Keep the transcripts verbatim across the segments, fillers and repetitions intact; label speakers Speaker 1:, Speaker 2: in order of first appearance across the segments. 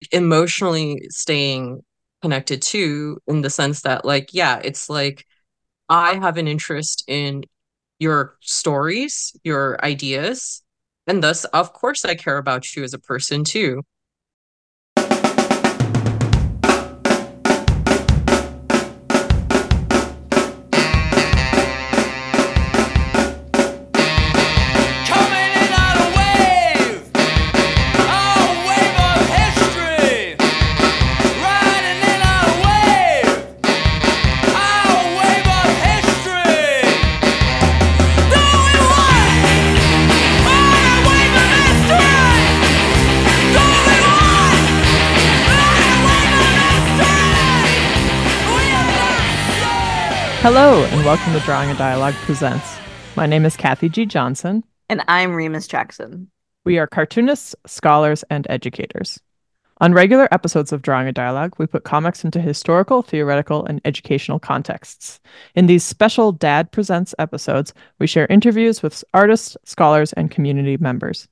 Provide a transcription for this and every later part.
Speaker 1: emotionally staying connected too, in the sense that, like, yeah, it's like I have an interest in your stories, your ideas, and thus, of course, I care about you as a person too.
Speaker 2: Coming in on a wave, a wave of history. Riding in on a wave, a wave of history. Going on, on a wave of history. Going on, on a wave of history. We are not.
Speaker 3: Hello, and welcome to Drawing a Dialogue Presents. My name is Kathy G. Johnson.
Speaker 4: And I'm Remus Jackson.
Speaker 3: We are cartoonists, scholars, and educators. On regular episodes of Drawing a Dialogue, we put comics into historical, theoretical, and educational contexts. In these special Dad Presents episodes, we share interviews with artists, scholars, and community members.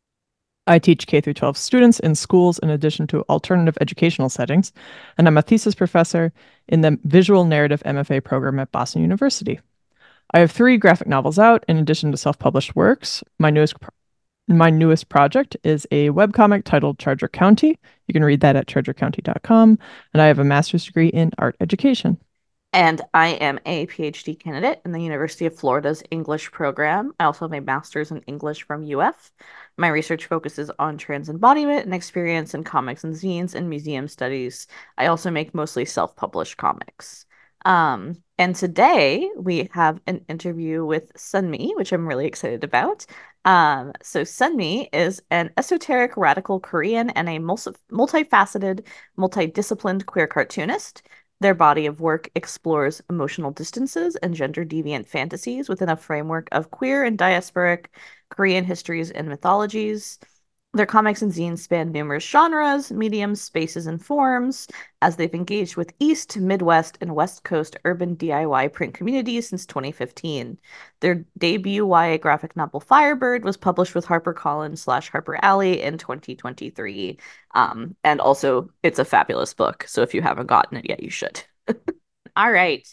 Speaker 3: I teach K through twelve students in schools in addition to alternative educational settings, and I'm a thesis professor in the Visual Narrative M F A program at Boston University. I have three graphic novels out in addition to self-published works. My newest pro- my newest project is a webcomic titled Charger County. You can read that at charger county dot com, and I have a master's degree in art education.
Speaker 4: And I am a PhD candidate in the University of Florida's English program. I also have a master's in English from U F. My research focuses on trans embodiment and experience in comics and zines and museum studies. I also make mostly self-published comics. Um, and today we have an interview with Sunmi, which I'm really excited about. Um, so Sunmi is an esoteric radical Korean and a multi- multifaceted, multidisciplined queer cartoonist. Their body of work explores emotional distances and gender deviant fantasies within a framework of queer and diasporic Korean histories and mythologies. Their comics and zines span numerous genres, mediums, spaces, and forms, as they've engaged with East, Midwest, and West Coast urban D I Y print communities since twenty fifteen. Their debut Y A graphic novel Firebird was published with HarperCollins slash Harper Alley in twenty twenty-three. Um, and also, it's a fabulous book, so if you haven't gotten it yet, you should. All right.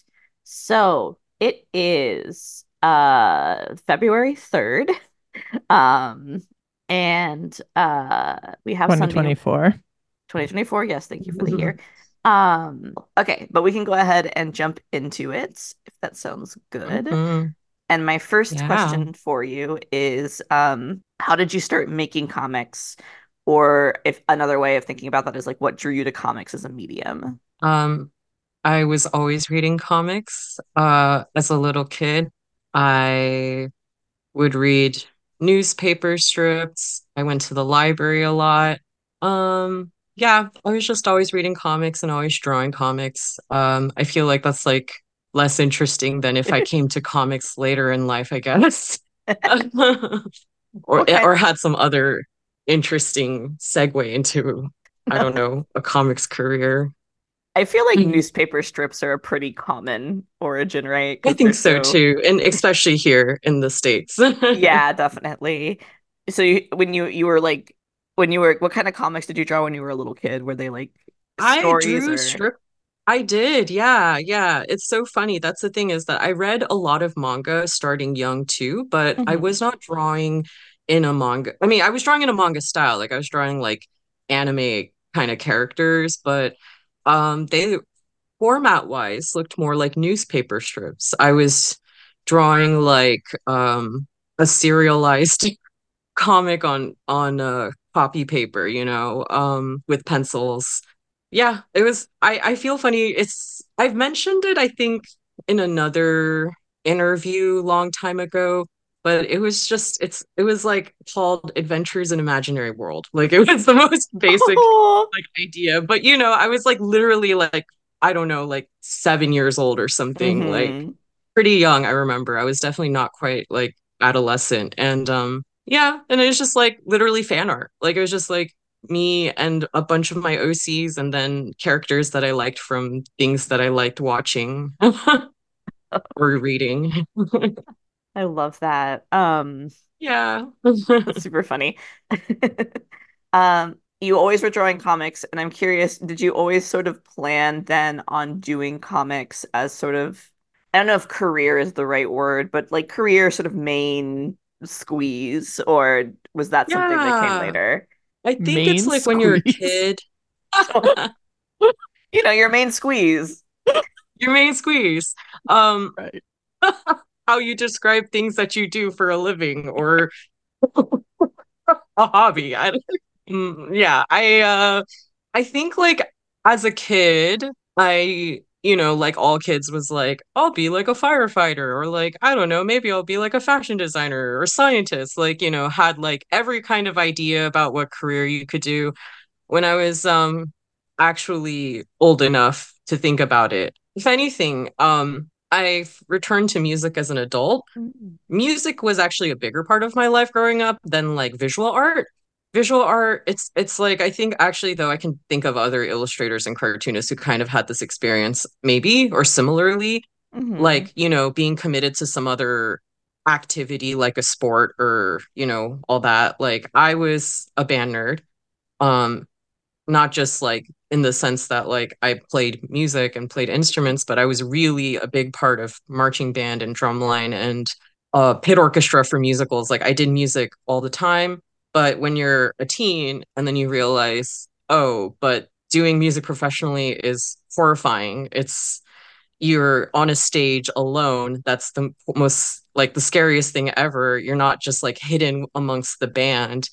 Speaker 4: So it is uh February third. Um, and uh we have
Speaker 3: twenty
Speaker 4: Sunday
Speaker 3: twenty-four.
Speaker 4: twenty twenty-four. Yes, thank you for the year. Um, okay, but we can go ahead and jump into it if that sounds good.
Speaker 1: Mhm.
Speaker 4: And my first
Speaker 1: Yeah.
Speaker 4: question for you is, um, how did you start making comics? Or if another way of thinking about that is like, what drew you to comics as a medium?
Speaker 1: Um, I was always reading comics. Uh, as a little kid, I would read newspaper strips. I went to the library a lot. Um, yeah, I was just always reading comics and always drawing comics. Um, I feel like that's like less interesting than if I came to comics later in life, I guess. Or
Speaker 4: What kind?
Speaker 1: or had some other interesting segue into, I don't know, a comics career.
Speaker 4: I feel like
Speaker 1: Mhm.
Speaker 4: newspaper strips are a pretty common origin, right?
Speaker 1: I
Speaker 4: Because they're
Speaker 1: think so
Speaker 4: so,
Speaker 1: too, and especially here in the States.
Speaker 4: yeah, definitely. So you, when you you were like when you were what kind of comics did you draw when you were a little kid? Were they like
Speaker 1: I
Speaker 4: stories
Speaker 1: drew
Speaker 4: or?
Speaker 1: strip. I did, yeah, yeah. It's so funny. That's the thing, is that I read a lot of manga starting young too, but I
Speaker 4: Mhm.
Speaker 1: was not drawing in a manga. I mean, I was drawing in a manga style, like I was drawing like anime kind of characters, but um they format wise looked more like newspaper strips. I was drawing like um a serialized comic on on uh copy paper, you know, um with pencils. Yeah, it was I I feel funny. It's I've mentioned it, I think, in another interview long time ago, but it was just it's it was like called Adventures in Imaginary World. Like it was the most basic
Speaker 4: Oh.
Speaker 1: like idea, but you know, I was like literally like I don't know, like seven years old or something, like
Speaker 4: Hmm.
Speaker 1: pretty young. I remember I was definitely not quite like adolescent, and um yeah, and it was just like literally fan art. Like it was just like me and a bunch of my O Cs, and then characters that I liked from things that I liked watching or reading.
Speaker 4: I love that. Um,
Speaker 1: Yeah.
Speaker 4: that's super funny. Um, you always were drawing comics, and I'm curious, did you always sort of plan then on doing comics as sort of, I don't know if career is the right word, but like career sort of main squeeze, or was that something that came
Speaker 1: Yeah,
Speaker 4: later?
Speaker 1: I think it's
Speaker 3: Main
Speaker 1: like when you're a
Speaker 3: squeeze.
Speaker 1: kid,
Speaker 4: You know, your main squeeze.
Speaker 1: your main squeeze. Um,
Speaker 3: Right.
Speaker 1: how you describe things that you do for a living or a hobby. I, mm, yeah, I uh I think like as a kid, I, you know, like all kids was like, I'll be like a firefighter or like, I don't know, maybe I'll be like a fashion designer or scientist, like, you know, had like every kind of idea about what career you could do when I was um actually old enough to think about it. If anything, um I returned to music as an adult.
Speaker 4: Mm.
Speaker 1: Music was actually a bigger part of my life growing up than like visual art. Visual art, it's it's like I think actually though I can think of other illustrators and cartoonists who kind of had this experience maybe or similarly,
Speaker 4: Hmm.
Speaker 1: like, you know, being committed to some other activity like a sport or, you know, all that. Like I was a band nerd. Um not just like in the sense that like I played music and played instruments, but I was really a big part of marching band and drumline and uh pit orchestra for musicals. Like I did music all the time, but when you're a teen and then you realize, oh, but doing music professionally is horrifying. It's you're on a stage alone. That's the most like the scariest thing ever. You're not just like hidden amongst the band,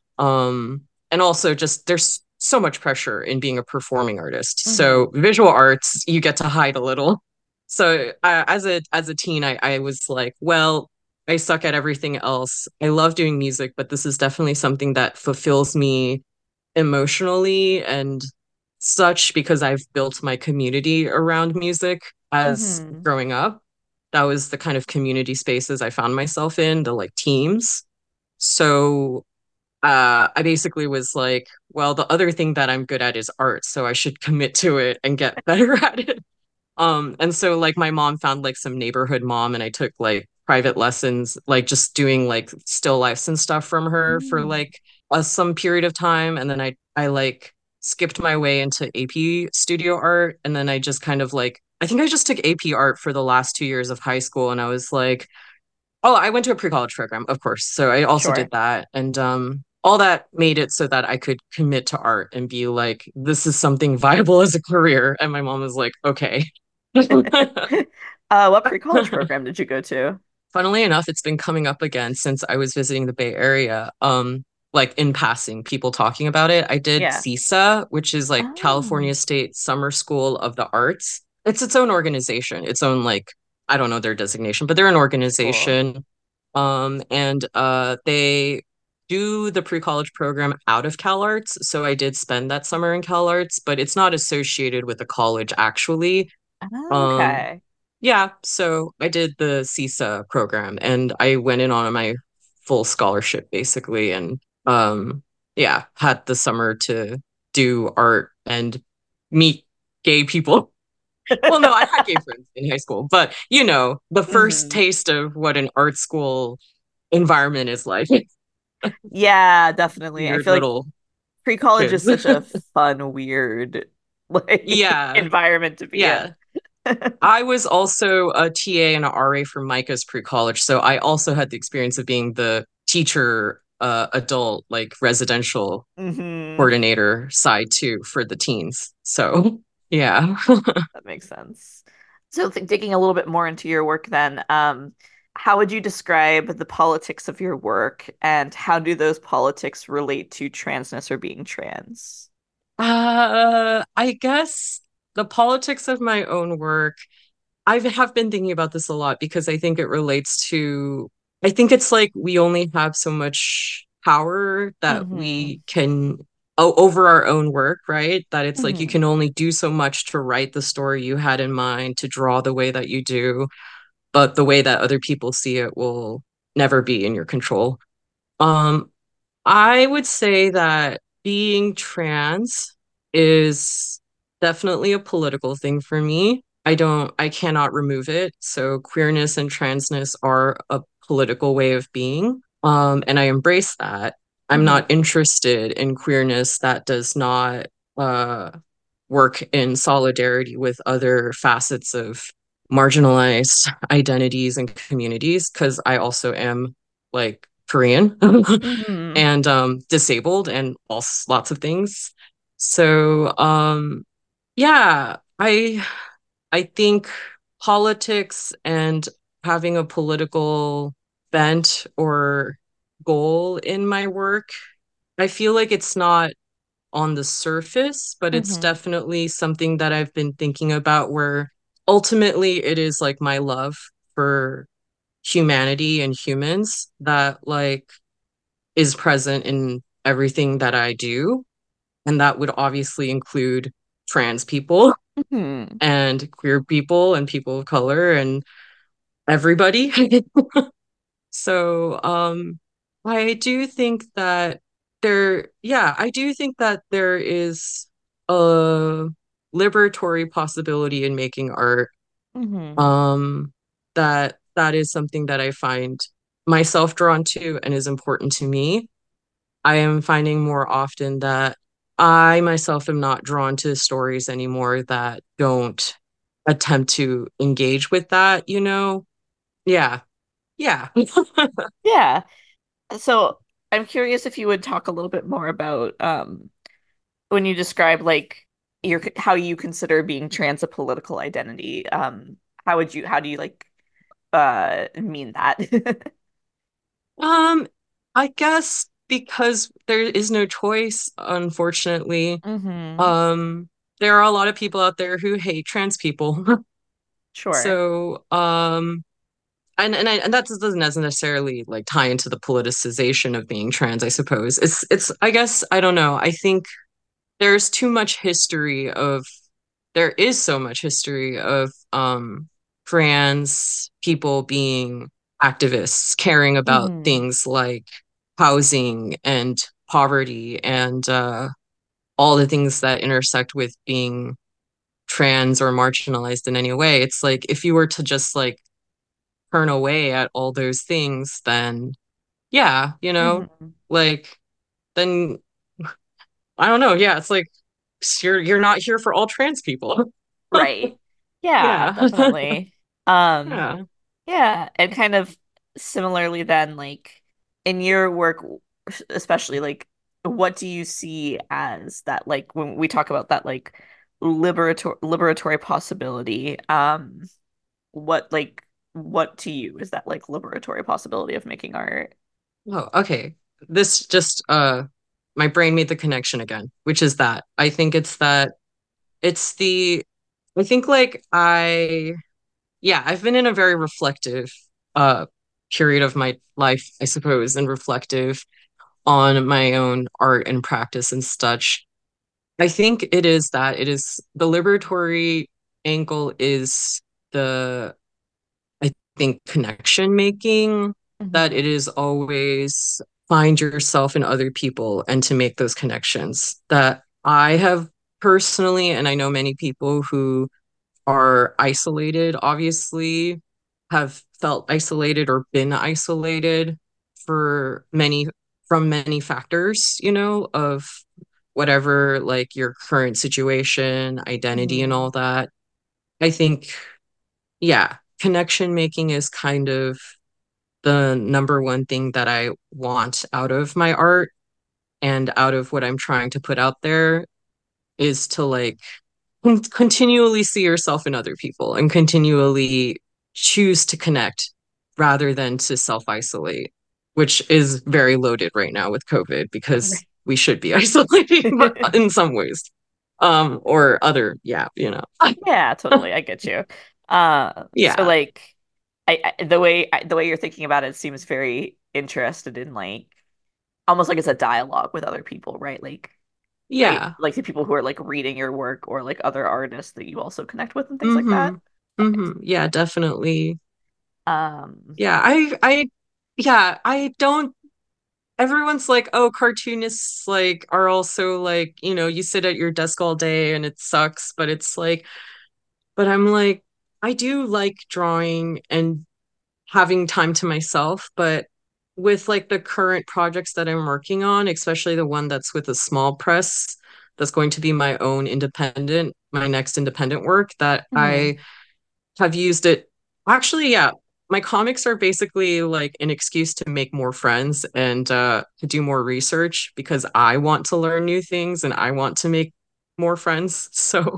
Speaker 1: um and also just there's so much pressure in being a performing artist, so
Speaker 4: Hmm.
Speaker 1: visual arts you get to hide a little. So uh, as a as a teen I, I was like, well, I suck at everything else. I love doing music, but this is definitely something that fulfills me emotionally and such because I've built my community around music as
Speaker 4: Hmm.
Speaker 1: growing up. That was the kind of community spaces I found myself in, the like teams. So uh, I basically was like, well, the other thing that I'm good at is art, so I should commit to it and get better at it. Um, and so like my mom found like some neighborhood mom, and I took like private lessons, like just doing like still lifes and stuff from her for
Speaker 4: Mm.
Speaker 1: like a, some period of time, and then I I like skipped my way into A P studio art, and then I just kind of like I think I just took A P art for the last two years of high school, and I was like, oh, I went to a pre-college program, of course. So I also did
Speaker 4: Sure.
Speaker 1: that. And um all that made it so that I could commit to art and be like, this is something viable as a career. And my mom was like, okay.
Speaker 4: Uh, what pre-college program did you go to?
Speaker 1: Funnily enough, it's been coming up again since I was visiting the Bay Area. Um, like in passing, people talking about it. I did
Speaker 4: Yeah.
Speaker 1: CISA, which is like
Speaker 4: Oh,
Speaker 1: California State Summer School of the Arts. It's its own organization, its own like I don't know their designation, but they're an
Speaker 4: cool.
Speaker 1: organization. Um, and uh, they do the pre-college program out of Cal Arts. So I did spend that summer in Cal Arts, but it's not associated with the college actually. Um,
Speaker 4: Okay.
Speaker 1: yeah, so I did the CISA program and I went in on my full scholarship basically, and um yeah, had the summer to do art and meet gay people. Well, no, I had gay friends in high school, but you know, the first
Speaker 4: Hmm.
Speaker 1: taste of what an art school environment is like.
Speaker 4: Yeah, definitely. I
Speaker 1: Weird
Speaker 4: feel like
Speaker 1: little
Speaker 4: pre-college is
Speaker 1: kids.
Speaker 4: such a fun, weird like
Speaker 1: Yeah,
Speaker 4: environment to be in.
Speaker 1: yeah. I was also a T A and an R A for Micah's pre-college, so I also had the experience of being the teacher, uh, adult, like residential
Speaker 4: Hmm.
Speaker 1: coordinator side too for the teens. So yeah.
Speaker 4: That makes sense. So, th digging a little bit more into your work then, um, how would you describe the politics of your work, and how do those politics relate to transness or being trans?
Speaker 1: Uh, I guess the politics of my own work, I have been thinking about this a lot because I think it relates to, I think it's like we only have so much power that
Speaker 4: Hmm.
Speaker 1: we can o over our own work, right? That it's like you
Speaker 4: Hmm.
Speaker 1: can only do so much to write the story you had in mind, to draw the way that you do, but the way that other people see it will never be in your control. Um, I would say that being trans is definitely a political thing for me. I don't, I cannot remove it. So queerness and transness are a political way of being. Um, and I embrace that. I'm
Speaker 4: Mhm.
Speaker 1: not interested in queerness that does not uh, work in solidarity with other facets of marginalized identities and communities, because I also am like Korean
Speaker 4: Mhm.
Speaker 1: and um, disabled and all lots of things. So um, yeah, I I think politics and having a political bent or goal in my work, I feel like it's not on the surface, but it's
Speaker 4: Mhm.
Speaker 1: definitely something that I've been thinking about, where ultimately it is like my love for humanity and humans that like is present in everything that I do. And that would obviously include trans people
Speaker 4: Mhm.
Speaker 1: and queer people and people of color and everybody. So, um, I do think that there, yeah, I do think that there is a liberatory possibility in making art.
Speaker 4: Mhm.
Speaker 1: Um, that that is something that I find myself drawn to and is important to me. I am finding more often that I myself am not drawn to stories anymore that don't attempt to engage with that, you know? Yeah. Yeah.
Speaker 4: Yeah. So I'm curious if you would talk a little bit more about um when you describe like your how you consider being trans a political identity. Um, how would you how do you like uh mean that?
Speaker 1: Um, I guess because there is no choice, unfortunately.
Speaker 4: Mm-hmm.
Speaker 1: Um, there are a lot of people out there who hate trans people.
Speaker 4: Sure.
Speaker 1: So, um, and and I, and that doesn't necessarily like tie into the politicization of being trans, I suppose. It's it's I guess I don't know. I think there's too much history of there is so much history of um trans people being activists, caring about
Speaker 4: Mm-hmm.
Speaker 1: things like housing and poverty and uh all the things that intersect with being trans or marginalized in any way. It's like if you were to just like turn away at all those things, then yeah, you know,
Speaker 4: Mm-hmm.
Speaker 1: like then I don't know. Yeah, it's like you're you're not here for all trans people.
Speaker 4: Right. Yeah,
Speaker 1: Yeah.
Speaker 4: definitely. Um,
Speaker 1: Yeah.
Speaker 4: yeah, and kind of similarly then, like in your work, especially like what do you see as that like when we talk about that like liberatory liberatory possibility, um, what like what to you is that like liberatory possibility of making art?
Speaker 1: Oh, okay. This just uh my brain made the connection again, which is that I think it's that it's the I think like I yeah, I've been in a very reflective uh period of my life, I suppose, and reflective on my own art and practice and such. I think it is that it is the liberatory angle is the I think connection making, that
Speaker 4: Hmm.
Speaker 1: it is always find yourself in other people and to make those connections that I have personally, and I know many people who are isolated, obviously, have felt isolated or been isolated for many from many factors, you know, of whatever like your current situation, identity, and
Speaker 4: Hmm.
Speaker 1: all that. I think, yeah, connection making is kind of the number one thing that I want out of my art and out of what I'm trying to put out there is to like con- continually see yourself in other people and continually choose to connect rather than to self isolate, which is very loaded right now with COVID because
Speaker 4: Right.
Speaker 1: we should be isolating but in some ways. Um, or other, yeah, you know.
Speaker 4: Yeah, totally. I get you. Uh, so
Speaker 1: Yeah.
Speaker 4: like I, I the way I, the way you're thinking about it seems very interested in like almost like it's a dialogue with other people, right? Like right,
Speaker 1: Yeah.
Speaker 4: like the people who are like reading your work or like other artists that you also connect with and things like that.
Speaker 1: Mm-hmm. Mm-hmm. Yeah, definitely.
Speaker 4: Um,
Speaker 1: Yeah, I I yeah, I don't everyone's like, oh, cartoonists like are also like, you know, you sit at your desk all day and it sucks, but it's like, but I'm like, I do like drawing and having time to myself, but with like the current projects that I'm working on, especially the one that's with a small press, that's going to be my own independent, my next independent work, that
Speaker 4: Mhm.
Speaker 1: I have used it. Actually, yeah, my comics are basically like an excuse to make more friends and uh, to do more research because I want to learn new things and I want to make more friends. So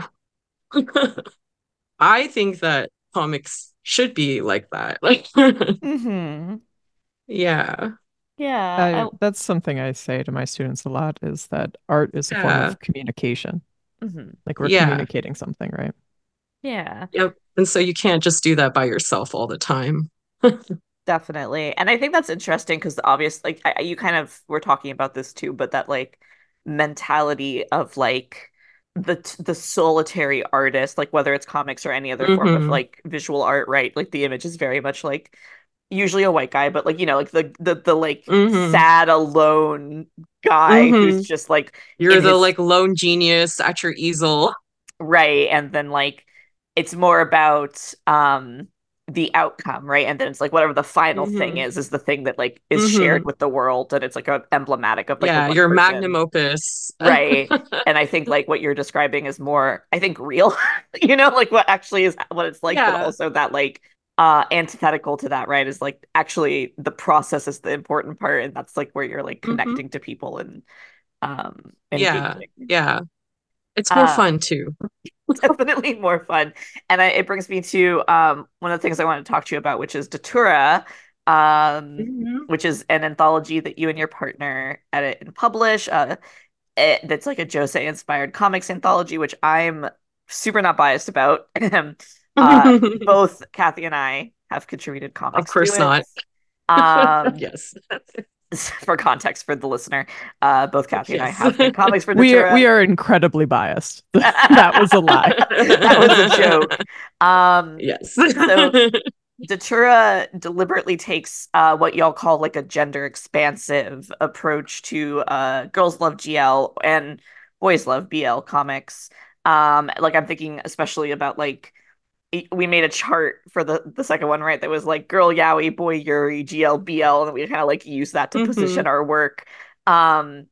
Speaker 1: I think that comics should be like that. Like,
Speaker 4: Mhm.
Speaker 1: yeah,
Speaker 4: Yeah.
Speaker 3: I
Speaker 4: I
Speaker 3: that's something I say to my students a lot is that art is a form
Speaker 1: yeah,
Speaker 3: of communication.
Speaker 4: Mhm.
Speaker 3: Like we're
Speaker 1: yeah,
Speaker 3: communicating something, right?
Speaker 4: Yeah.
Speaker 1: yep. And so you can't just do that by yourself all the time.
Speaker 4: Definitely. And I think that's interesting because the obvious, like, I, you kind of were talking about this too, but that like mentality of like the the solitary artist, like whether it's comics or any other form of
Speaker 1: Hmm.
Speaker 4: like visual art, right? Like the image is very much like usually a white guy, but like, you know, like the the the like
Speaker 1: Hmm.
Speaker 4: sad alone guy who's
Speaker 1: Hmm.
Speaker 4: just like in
Speaker 1: You're the
Speaker 4: his
Speaker 1: like lone genius at your easel.
Speaker 4: right, and then like it's more about um the outcome, right? And then it's like whatever the final thing
Speaker 1: Hmm.
Speaker 4: is is the thing that like is shared
Speaker 1: Hmm.
Speaker 4: with the world, and it's like a emblematic of like the
Speaker 1: Yeah,
Speaker 4: one
Speaker 1: your magnum
Speaker 4: person,
Speaker 1: opus.
Speaker 4: right? And I think like what you're describing is more, I think, real, you know, like what actually is what it's like, but
Speaker 1: Yeah.
Speaker 4: also that like uh antithetical to that, right, is like actually the process is the important part, and that's like where you're like
Speaker 1: Hmm.
Speaker 4: connecting to people and um
Speaker 1: Yeah.
Speaker 4: engaging.
Speaker 1: Yeah. It's more
Speaker 4: Uh
Speaker 1: fun too.
Speaker 4: Definitely more fun. And I, it brings me to um, one of the things I want to talk to you about, which is Datura, um,
Speaker 1: Hmm.
Speaker 4: which is an anthology that you and your partner edit and publish. Uh, it, that's like a Josei inspired comics anthology, which I'm super not biased about. uh, Both Kathy and I have contributed
Speaker 1: Of
Speaker 4: comics to
Speaker 1: course
Speaker 4: it.
Speaker 1: not.
Speaker 4: Um,
Speaker 1: Yes.
Speaker 4: for context for the listener, uh, both Kathy and I
Speaker 1: Yes.
Speaker 4: have made comics for
Speaker 3: We are, we
Speaker 4: Datura.
Speaker 3: are incredibly biased. That was a lie.
Speaker 4: That was a joke. Um,
Speaker 1: Yes.
Speaker 4: so Datura deliberately takes uh, what y'all call like a gender expansive approach to uh, girls love G L and boys love B L comics. Um, like I'm thinking especially about like we made a chart for the the second one, right? That was like girl yaoi, boy yuri, G L, B L, and we kind of like use that to
Speaker 1: Hmm.
Speaker 4: position our work. Um,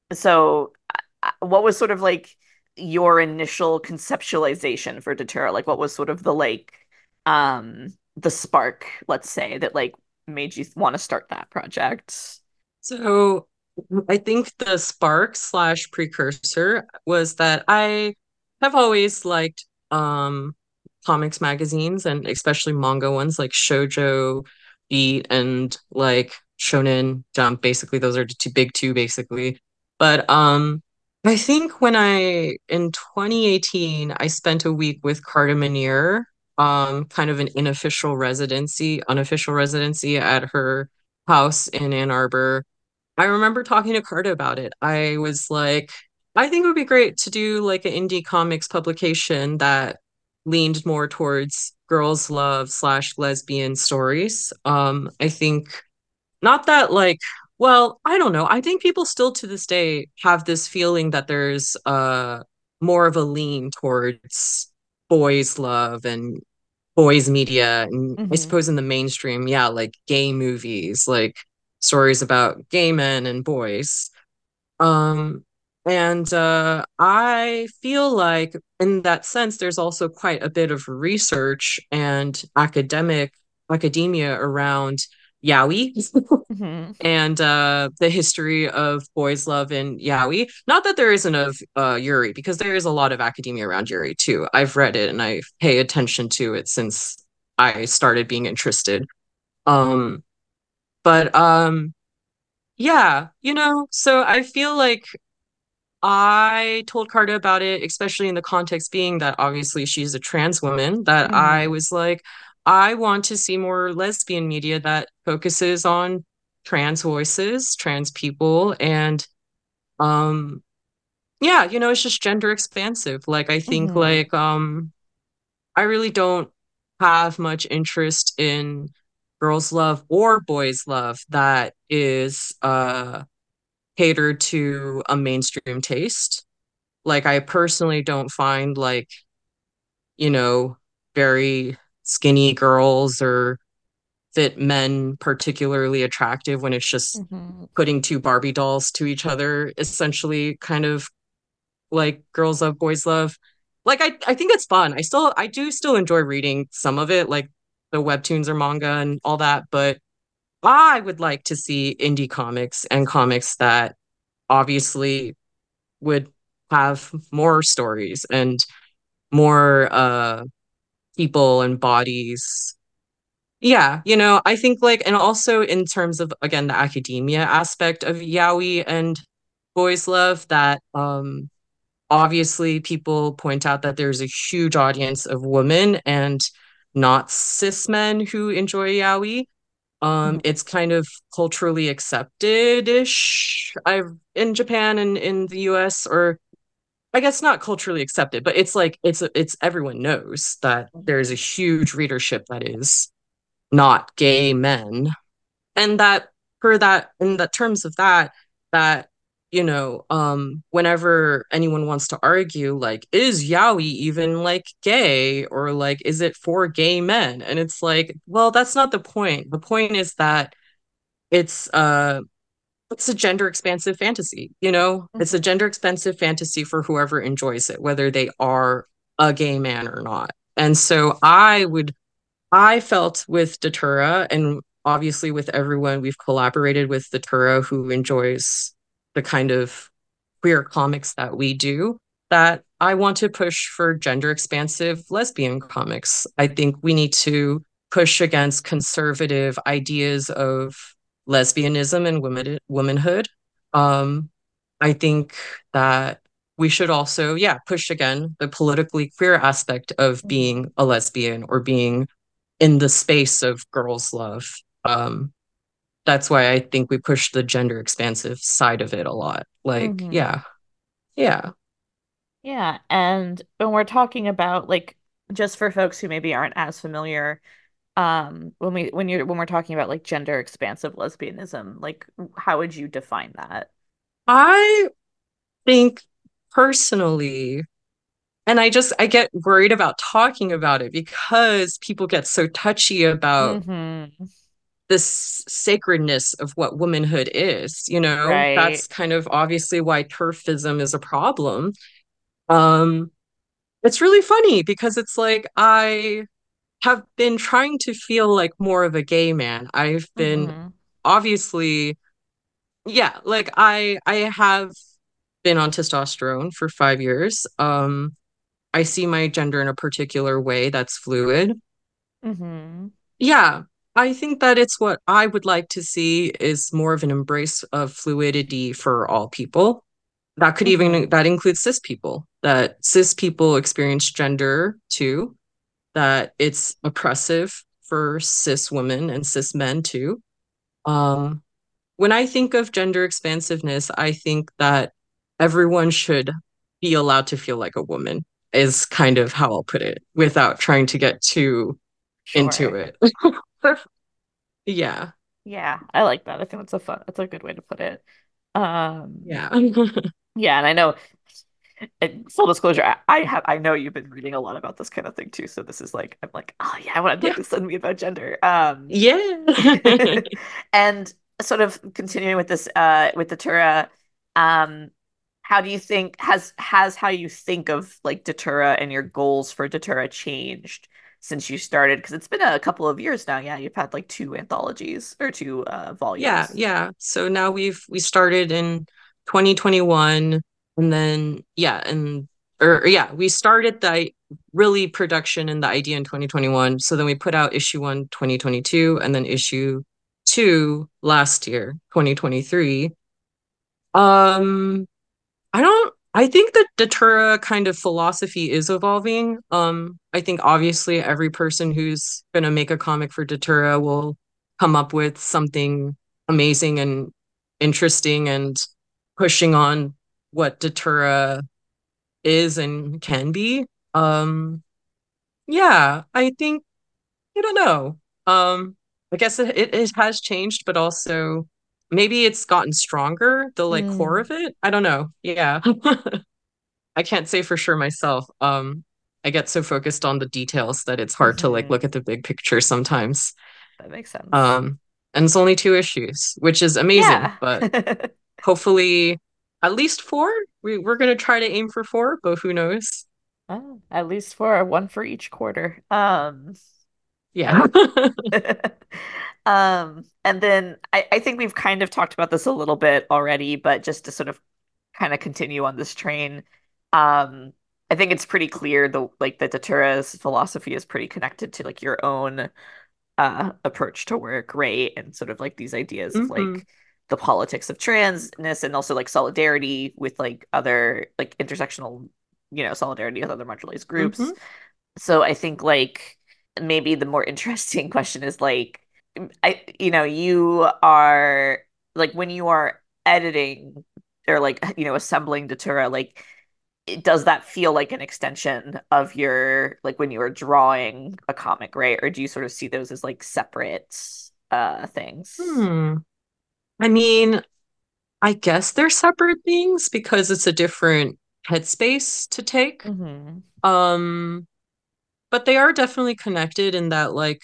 Speaker 4: so uh, what was sort of like your initial conceptualization for Datura? Like what was sort of the like um the spark, let's say, that like made you want to start that project?
Speaker 1: So I think the spark slash precursor was that I have always liked um comics magazines and especially manga ones like Shoujo Beat and like Shonen Jump. Basically, those are the two big two basically. But um I think when I in twenty eighteen I spent a week with Carta Manier, um, kind of an unofficial residency, unofficial residency at her house in Ann Arbor. I remember talking to Carta about it. I was like, I think it would be great to do like an indie comics publication that leaned more towards girls' love slash lesbian stories. Um, I think not that like, well, I don't know. I think people still to this day have this feeling that there's uh more of a lean towards boys' love and boys media and I
Speaker 4: Hmm.
Speaker 1: suppose in the mainstream, yeah, like gay movies, like stories about gay men and boys. Um and uh I feel like in that sense there's also quite a bit of research and academic academia around yaoi
Speaker 4: Hmm.
Speaker 1: and uh the history of boys love and yaoi. Not that there isn't of uh Yuri, because there is a lot of academia around Yuri too. I've read it and I pay attention to it since I started being interested. Um but um yeah, you know, so I feel like I told Carta about it, especially in the context being that obviously she's a trans woman, that I
Speaker 4: Hmm.
Speaker 1: was like, I want to see more lesbian media that focuses on trans voices, trans people, and um yeah, you know, it's just gender expansive. Like I think
Speaker 4: Hmm.
Speaker 1: like um I really don't have much interest in girls love or boys love that is uh catered to a mainstream taste. Like I personally don't find like, you know, very skinny girls or fit men particularly attractive when it's just
Speaker 4: Mhm.
Speaker 1: putting two Barbie dolls to each other, essentially, kind of like girls love, boys love. Like I, I think it's fun. I still, I do still enjoy reading some of it, like the webtoons or manga and all that. But I would like to see indie comics and comics that obviously would have more stories and more uh people and bodies. Yeah, you know, I think like, and also in terms of again the academia aspect of yaoi and boys love, that um obviously people point out that there's a huge audience of women and not cis men who enjoy yaoi. Um,
Speaker 4: Mhm.
Speaker 1: it's kind of culturally accepted-ish. I've in Japan and in the U S, or I guess not culturally accepted, but it's like it's it's everyone knows that there's a
Speaker 4: Mhm.
Speaker 1: huge readership that is not gay men, and that for that in the terms of that, that you know um whenever anyone wants to argue like is yaoi even like gay, or like is it for gay men, and it's like, well, that's not the point. The point is that it's uh it's a gender expansive fantasy, you know? It's a
Speaker 4: Mhm.
Speaker 1: gender expansive fantasy for whoever enjoys it, whether they are a gay man or not. And so I would I felt with Datura, and obviously with everyone we've collaborated with Datura who enjoys the kind of queer comics that we do, that I want to push for gender expansive lesbian comics. I think we need to push against conservative ideas of lesbianism and women womanhood. Um, I think that we should also, yeah, push again the politically queer aspect of
Speaker 4: Mhm.
Speaker 1: being a lesbian or being in the space of girls' love. Um, that's why I think we push the gender expansive side of it a lot. Like,
Speaker 4: Mhm.
Speaker 1: yeah, yeah,
Speaker 4: Yeah, and when we're talking about like just for folks who maybe aren't as familiar, um, when we when you're when we're talking about like gender expansive lesbianism, like how would you define that?
Speaker 1: I think personally, and I just I get worried about talking about it because people get so touchy about
Speaker 4: Mm-hmm.
Speaker 1: this sacredness of what womanhood is, you know?
Speaker 4: Right.
Speaker 1: That's kind of obviously why turfism is a problem. Um, it's really funny because it's like I have been trying to feel like more of a gay man. I've been
Speaker 4: Mm-hmm.
Speaker 1: obviously, yeah, like I I have been on testosterone for five years. Um, I see my gender in a particular way that's fluid.
Speaker 4: Mm-hmm.
Speaker 1: Yeah, I think that it's what I would like to see is more of an embrace of fluidity for all people. That could even
Speaker 4: Mm-hmm.
Speaker 1: that includes cis people. That cis people experience gender too. That it's oppressive for cis women and cis men too. Um, when I think of gender expansiveness, I think that everyone should be allowed to feel like a woman, is kind of how I'll put it, without trying to get too into
Speaker 4: Sure.
Speaker 1: it. Yeah,
Speaker 4: Yeah, I like that. I think that's a fun, that's a good way to put it. Um,
Speaker 1: yeah.
Speaker 4: yeah, and I know, and full disclosure, I, I have I know you've been reading a lot about this kind of thing too. So this is like I'm like, oh yeah, I would
Speaker 1: Yeah,
Speaker 4: like to send me about gender. Um,
Speaker 1: yeah.
Speaker 4: and sort of continuing with this uh with Datura, um, how do you think has has how you think of like Datura and your goals for Datura changed since you started? Because it's been a couple of years now. Yeah, you've had like two anthologies or two uh
Speaker 1: Yeah,
Speaker 4: volumes.
Speaker 1: yeah. So now we've we started in twenty twenty-one, and then yeah, and or yeah, we started the really production and the idea in twenty twenty-one. So then we put out issue one twenty twenty-two, and then issue two last year, twenty twenty-three. Um I don't I think that Datura kind of philosophy is evolving. Um, I think obviously every person who's gonna make a comic for Datura will come up with something amazing and interesting and pushing on what Datura is and can be. Um, yeah, I think I don't know. Um, I guess it, it, it has changed, but also maybe it's gotten stronger, the like core
Speaker 4: Mm.
Speaker 1: of it. I don't know. Yeah. I can't say for sure myself. Um, I get so focused on the details that it's hard to like
Speaker 4: Hmm.
Speaker 1: look at the big picture sometimes.
Speaker 4: That makes sense.
Speaker 1: Um, and it's only two issues, which is amazing,
Speaker 4: Yeah.
Speaker 1: but hopefully at least four. We we're gonna try to aim for four, but who knows?
Speaker 4: Oh, at least for one for each quarter. Um,
Speaker 1: Yeah.
Speaker 4: um, and then I, I think we've kind of talked about this a little bit already, but just to sort of kind of continue on this train, um, I think it's pretty clear the like that Datura's philosophy is pretty connected to like your own uh approach to work, right? And sort of like these ideas of
Speaker 1: hmm
Speaker 4: like the politics of transness and also like solidarity with like other like intersectional, you know, solidarity with other marginalized groups.
Speaker 1: hmm
Speaker 4: So I think like maybe the more interesting question is like I you know, you are like when you are editing or like you know assembling Datura, like it- does that feel like an extension of your like when you were drawing a comic, right? Or do you sort of see those as like separate uh things?
Speaker 1: Hmm. I mean, I guess they're separate things because it's a different headspace to take.
Speaker 4: Hmm.
Speaker 1: Um, but they are definitely connected in that, like,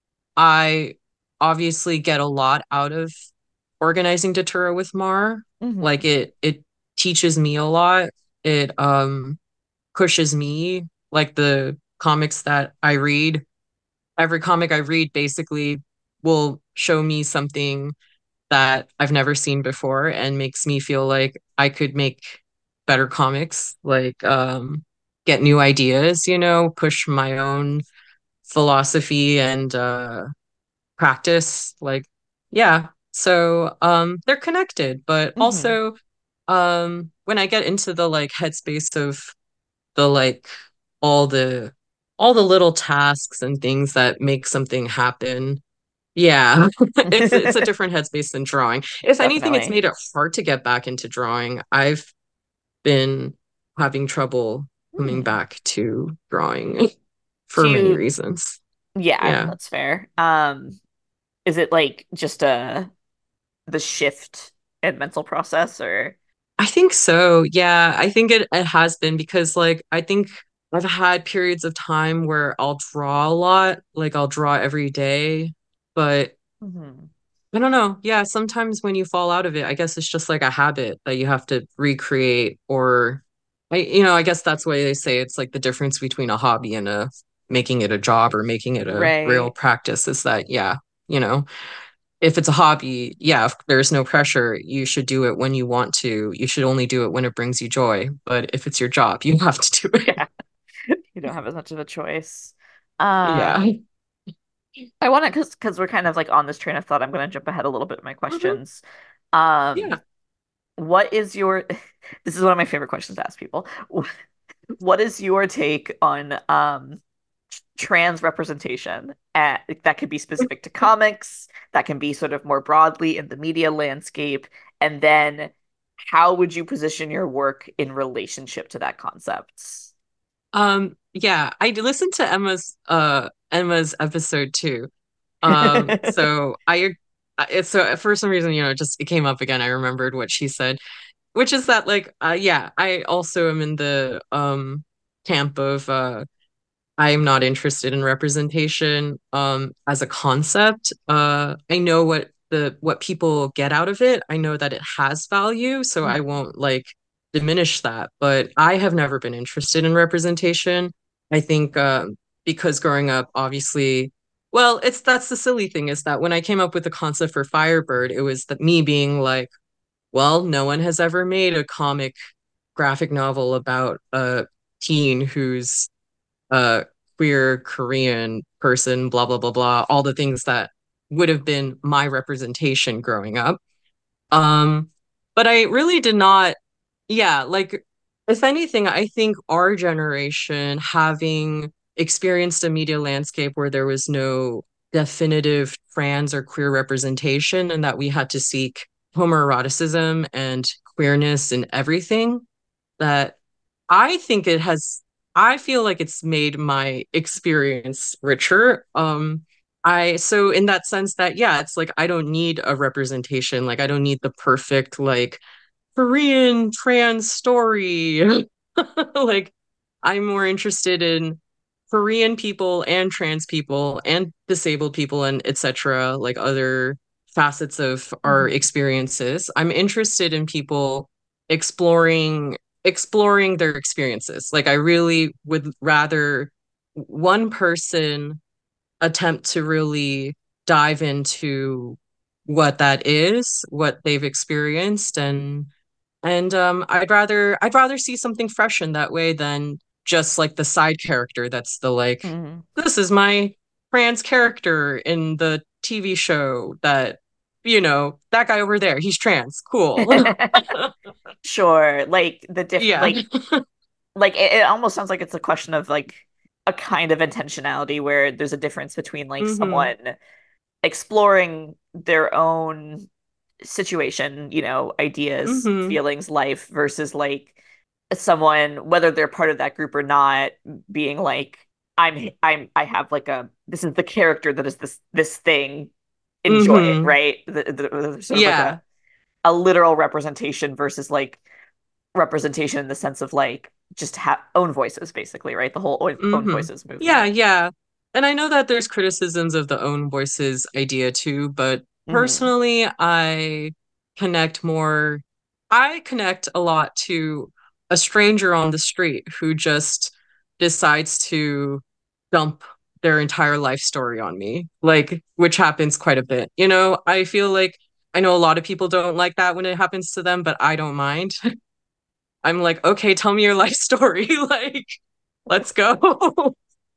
Speaker 1: I obviously get a lot out of organizing Datura with Mar. Like
Speaker 4: Hmm.
Speaker 1: it it teaches me a lot. It um pushes me. Like the comics that I read, every comic I read basically will show me something that I've never seen before and makes me feel like I could make better comics, like um get new ideas, you know, push my own philosophy and uh practice. Like, yeah. So um they're connected, but
Speaker 4: Hmm.
Speaker 1: also um when I get into the like headspace of the like all the all the little tasks and things that make something happen. Yeah, it's it's a different headspace than drawing. If anything, it's
Speaker 4: Definitely.
Speaker 1: made it hard to get back into drawing. I've been having trouble coming
Speaker 4: Hmm.
Speaker 1: back to drawing
Speaker 4: Do
Speaker 1: for many
Speaker 4: you,
Speaker 1: reasons.
Speaker 4: yeah,
Speaker 1: Yeah.
Speaker 4: that's fair. Um, is it like just a the shift in mental process or
Speaker 1: I think so. Yeah, I think it, it has been because like I think I've had periods of time where I'll draw a lot, like I'll draw every day, but
Speaker 4: hmm.
Speaker 1: I don't know. Yeah, sometimes when you fall out of it, I guess it's just like a habit that you have to recreate or I you know, I guess that's why they say it's like the difference between a hobby and a making it a job or making it a real
Speaker 4: Right.
Speaker 1: practice is that yeah, you know, if it's a hobby, yeah, if there's no pressure. You should do it when you want to. You should only do it when it brings you joy. But if it's your job, you have to do it.
Speaker 4: Yeah. You don't have as much of a choice.
Speaker 1: Yeah.
Speaker 4: Um, I want to because because we're kind of like on this train of thought. I'm going to jump ahead a little bit with my
Speaker 1: Mhm.
Speaker 4: questions. Um,
Speaker 1: Yeah.
Speaker 4: what is your this is one of my favorite questions to ask people. What is your take on um trans representation? At, that could be specific to comics, that can be sort of more broadly in the media landscape, and then how would you position your work in relationship to that concept?
Speaker 1: Um, yeah, I listened to Emma's uh Emma's episode too. Um, so I it's so for some reason, you know, just it came up again. I remembered what she said, which is that like uh yeah, I also am in the um camp of uh I am not interested in representation um as a concept. Uh I know what the what people get out of it. I know that it has value, so I
Speaker 4: Mhm.
Speaker 1: won't like diminish that, but I have never been interested in representation. I think um because growing up obviously well, it's that's the silly thing is that when I came up with the concept for Firebird, it was that me being like, well, no one has ever made a comic graphic novel about a teen who's a queer Korean person, blah, blah, blah, blah, all the things that would have been my representation growing up. Um, but I really did not, yeah, like, if anything, I think our generation having experienced a media landscape where there was no definitive trans or queer representation and that we had to seek homoeroticism and queerness in everything, that I think it has, I feel like it's made my experience richer. Um, I, so in that sense that, yeah, it's like I don't need a representation. Like I don't need the perfect, like, Korean trans story. Like I'm more interested in Korean people and trans people and disabled people and et cetera, like other facets of our
Speaker 4: Mhm.
Speaker 1: experiences. I'm interested in people exploring exploring their experiences. Like I really would rather one person attempt to really dive into what that is, what they've experienced, and and um I'd rather I'd rather see something fresh in that way than just like the side character that's the like
Speaker 4: Mhm.
Speaker 1: this is my trans character in the T V show that you know that guy over there he's trans cool.
Speaker 4: Sure, like the diff
Speaker 1: Yeah.
Speaker 4: like like it, it almost sounds like it's a question of like a kind of intentionality where there's a difference between like
Speaker 1: Hmm.
Speaker 4: someone exploring their own situation, you know, ideas,
Speaker 1: Hmm.
Speaker 4: feelings, life versus like someone, whether they're part of that group or not, being like, I'm I'm I have like a this is the character that is this this thing, enjoy it,
Speaker 1: Hmm.
Speaker 4: right? The, the, the- sort of like a
Speaker 1: Yeah.
Speaker 4: a literal representation versus like representation in the sense of like just have own voices, basically, right? The whole own, own
Speaker 1: Hmm.
Speaker 4: voices
Speaker 1: Yeah,
Speaker 4: movement.
Speaker 1: yeah. And I know that there's criticisms of the own voices idea too, but
Speaker 4: Hmm.
Speaker 1: personally, I connect more, I connect a lot to a stranger on the street who just decides to dump their entire life story on me, like, which happens quite a bit. You know, I feel like I know a lot of people don't like that when it happens to them, but I don't mind. I'm like, okay, tell me your life story. Like, let's go.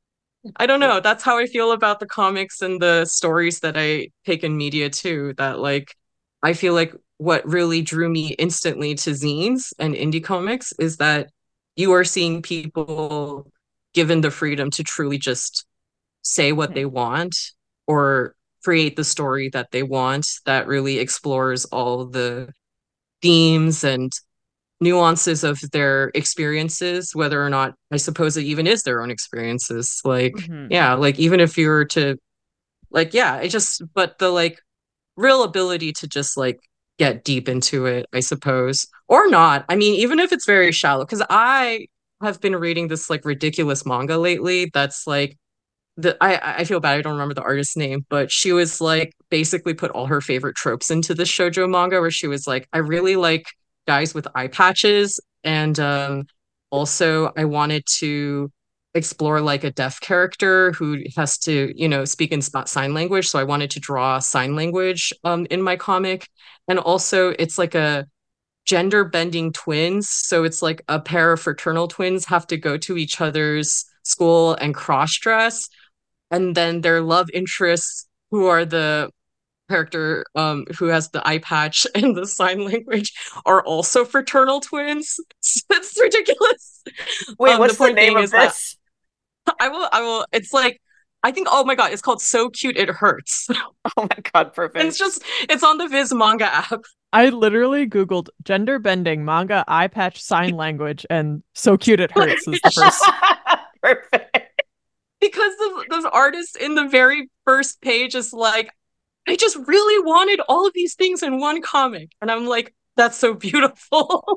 Speaker 1: I don't know. That's how I feel about the comics and the stories that I take in media too. That like I feel like what really drew me instantly to zines and indie comics is that you are seeing people given the freedom to truly just say what they
Speaker 4: Hmm.
Speaker 1: want or create the story that they want that really explores all the themes and nuances of their experiences, whether or not I suppose it even is their own experiences. Like,
Speaker 4: Hmm.
Speaker 1: yeah, like even if you were to like, yeah, it just but the like real ability to just like get deep into it, I suppose. Or not. I mean, even if it's very shallow, because I have been reading this like ridiculous manga lately that's like the I I feel bad I don't remember the artist's name, but she was like basically put all her favorite tropes into this shoujo manga where she was like, I really like guys with eye patches, and um also I wanted to explore like a deaf character who has to, you know, speak in spot sign language. So I wanted to draw sign language um in my comic. And also it's like a gender bending twins. So it's like a pair of fraternal twins have to go to each other's school and cross dress, and then their love interests who are the character um who has the eye patch and the sign language are also fraternal twins. It's ridiculous.
Speaker 4: Wait,
Speaker 1: Um the
Speaker 4: what's the
Speaker 1: point
Speaker 4: name
Speaker 1: being
Speaker 4: of
Speaker 1: is that
Speaker 4: this?
Speaker 1: I will I will it's like I think oh my god it's called So Cute It Hurts.
Speaker 4: Oh my God,
Speaker 1: And it's
Speaker 4: perfect.
Speaker 1: just it's on the Viz manga app.
Speaker 3: I literally Googled gender bending manga eye patch sign language and so cute it hurts is the first.
Speaker 4: Perfect.
Speaker 1: Because the, the artist in the very first page is like, I just really wanted all of these things in one comic. And I'm like, that's so beautiful.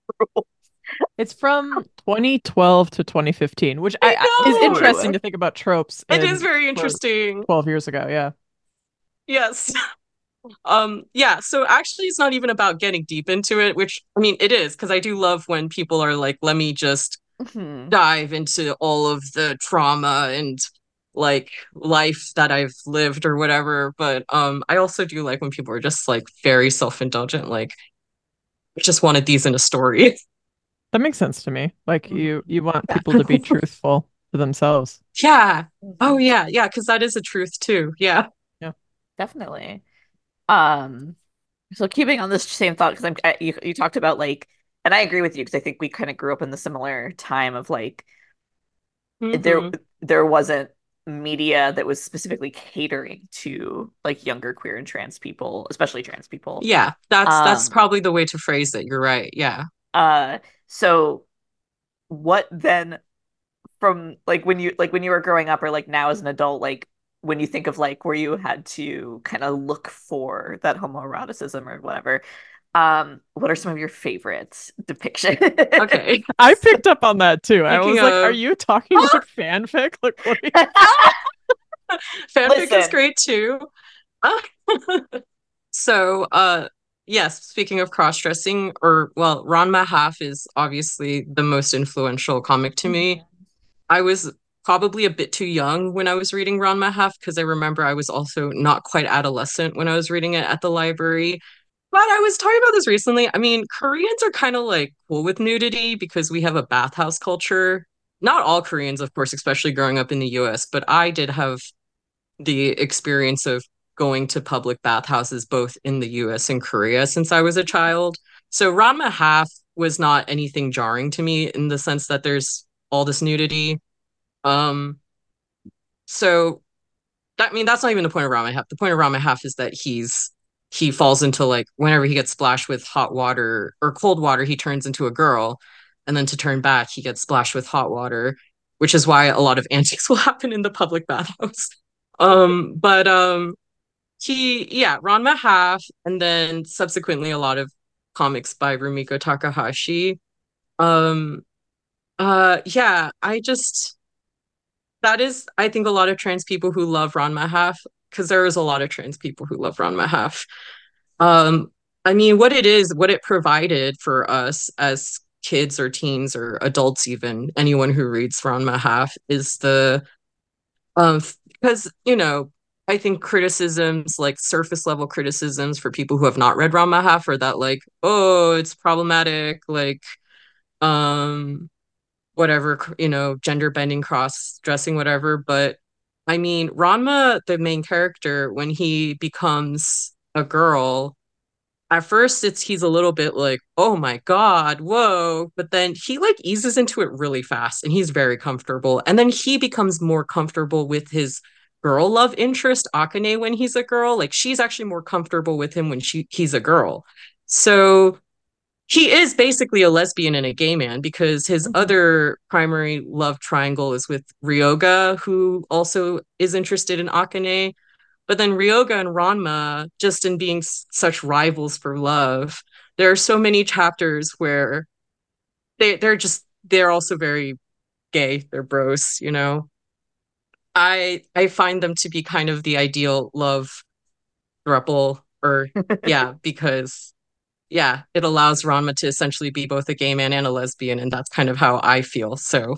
Speaker 3: It's from twenty twelve to twenty fifteen, which I,
Speaker 1: I
Speaker 3: I is interesting
Speaker 1: know.
Speaker 3: to think about tropes
Speaker 1: It is
Speaker 3: in
Speaker 1: very
Speaker 3: for
Speaker 1: interesting.
Speaker 3: twelve years ago. Yeah.
Speaker 1: Yes. Um, yeah, so actually it's not even about getting deep into it, which I mean it is, because I do love when people are like, let me just
Speaker 4: Hmm.
Speaker 1: dive into all of the trauma and like life that I've lived or whatever. But um I also do like when people are just like very self-indulgent, like just wanted these in a story.
Speaker 3: That makes sense to me. Like
Speaker 1: Mhm.
Speaker 3: you you want
Speaker 1: Yeah.
Speaker 3: people to be truthful to themselves.
Speaker 1: Yeah. Oh
Speaker 4: Hmm.
Speaker 1: yeah, yeah, because that is a truth too. Yeah.
Speaker 3: Yeah.
Speaker 4: Definitely. Um, so keeping on this same thought, because I'm I, you you talked about like, and I agree with you because I think we kind of grew up in the similar time of like there
Speaker 1: Hmm.
Speaker 4: there wasn't media that was specifically catering to like younger queer and trans people, especially trans people.
Speaker 1: Yeah, that's that's
Speaker 4: Um,
Speaker 1: probably the way to phrase it. You're right. Yeah.
Speaker 4: uh, so what then from like when you like when you were growing up or like now as an adult, like when you think of like where you had to kind of look for that homoeroticism or whatever, Um, what are some of your favorite depictions?
Speaker 1: Okay.
Speaker 3: I picked up on that too. I
Speaker 1: Speaking
Speaker 3: was like, are
Speaker 1: of
Speaker 3: you talking about fanfic? Like, what are you...
Speaker 1: fanfic is
Speaker 4: Listen.
Speaker 1: great too. So, uh, yes, speaking of cross-dressing, or well, Ron Mahaf is obviously the most influential comic to me. I was probably a bit too young when I was reading Ron Mahaf because I remember I was also not quite adolescent when I was reading it at the library. But I was talking about this recently. I mean, Koreans are kind of like cool with nudity because we have a bathhouse culture. Not all Koreans, of course, especially growing up in the U S, but I did have the experience of going to public bathhouses both in the U S and Korea since I was a child. So Ron Mahaf was not anything jarring to me in the sense that there's all this nudity. Um, so that, I mean, that's not even the point of Ron Mahaf. The point of Ron Mahaf is that he's he falls into like whenever he gets splashed with hot water or cold water, he turns into a girl, and then to turn back, he gets splashed with hot water, which is why a lot of antics will happen in the public bathhouse. Um, but um, he, yeah, Ron Mahaf, and then subsequently a lot of comics by Rumiko Takahashi. Um, uh, yeah, I just that is, I think, a lot of trans people who love Ron Mahaf because there is a lot of trans people who love Ron Mahaf. Um, I mean, what it is, what it provided for us as kids or teens or adults, even anyone who reads Ron Mahaf, is the um because you know I think criticisms like surface level criticisms for people who have not read Ron Mahaf are that like, oh, it's problematic, like um whatever, you know, gender bending, cross dressing, whatever. But I mean, Ranma, the main character, when he becomes a girl, at first it's he's a little bit like, oh my God, whoa. But then he like eases into it really fast and he's very comfortable. And then he becomes more comfortable with his girl love interest, Akane, when he's a girl. Like she's actually more comfortable with him when she he's a girl. So he is basically a lesbian and a gay man because his
Speaker 4: Mhm.
Speaker 1: other primary love triangle is with Ryoga, who also is interested in Akane. But then Ryoga and Ranma, just in being s- such rivals for love, there are so many chapters where they they're just they're also very gay. They're bros, you know. I I find them to be kind of the ideal love throuple, or yeah, because yeah, it allows Ranma to essentially be both a gay man and a lesbian, and that's kind of how I feel. So,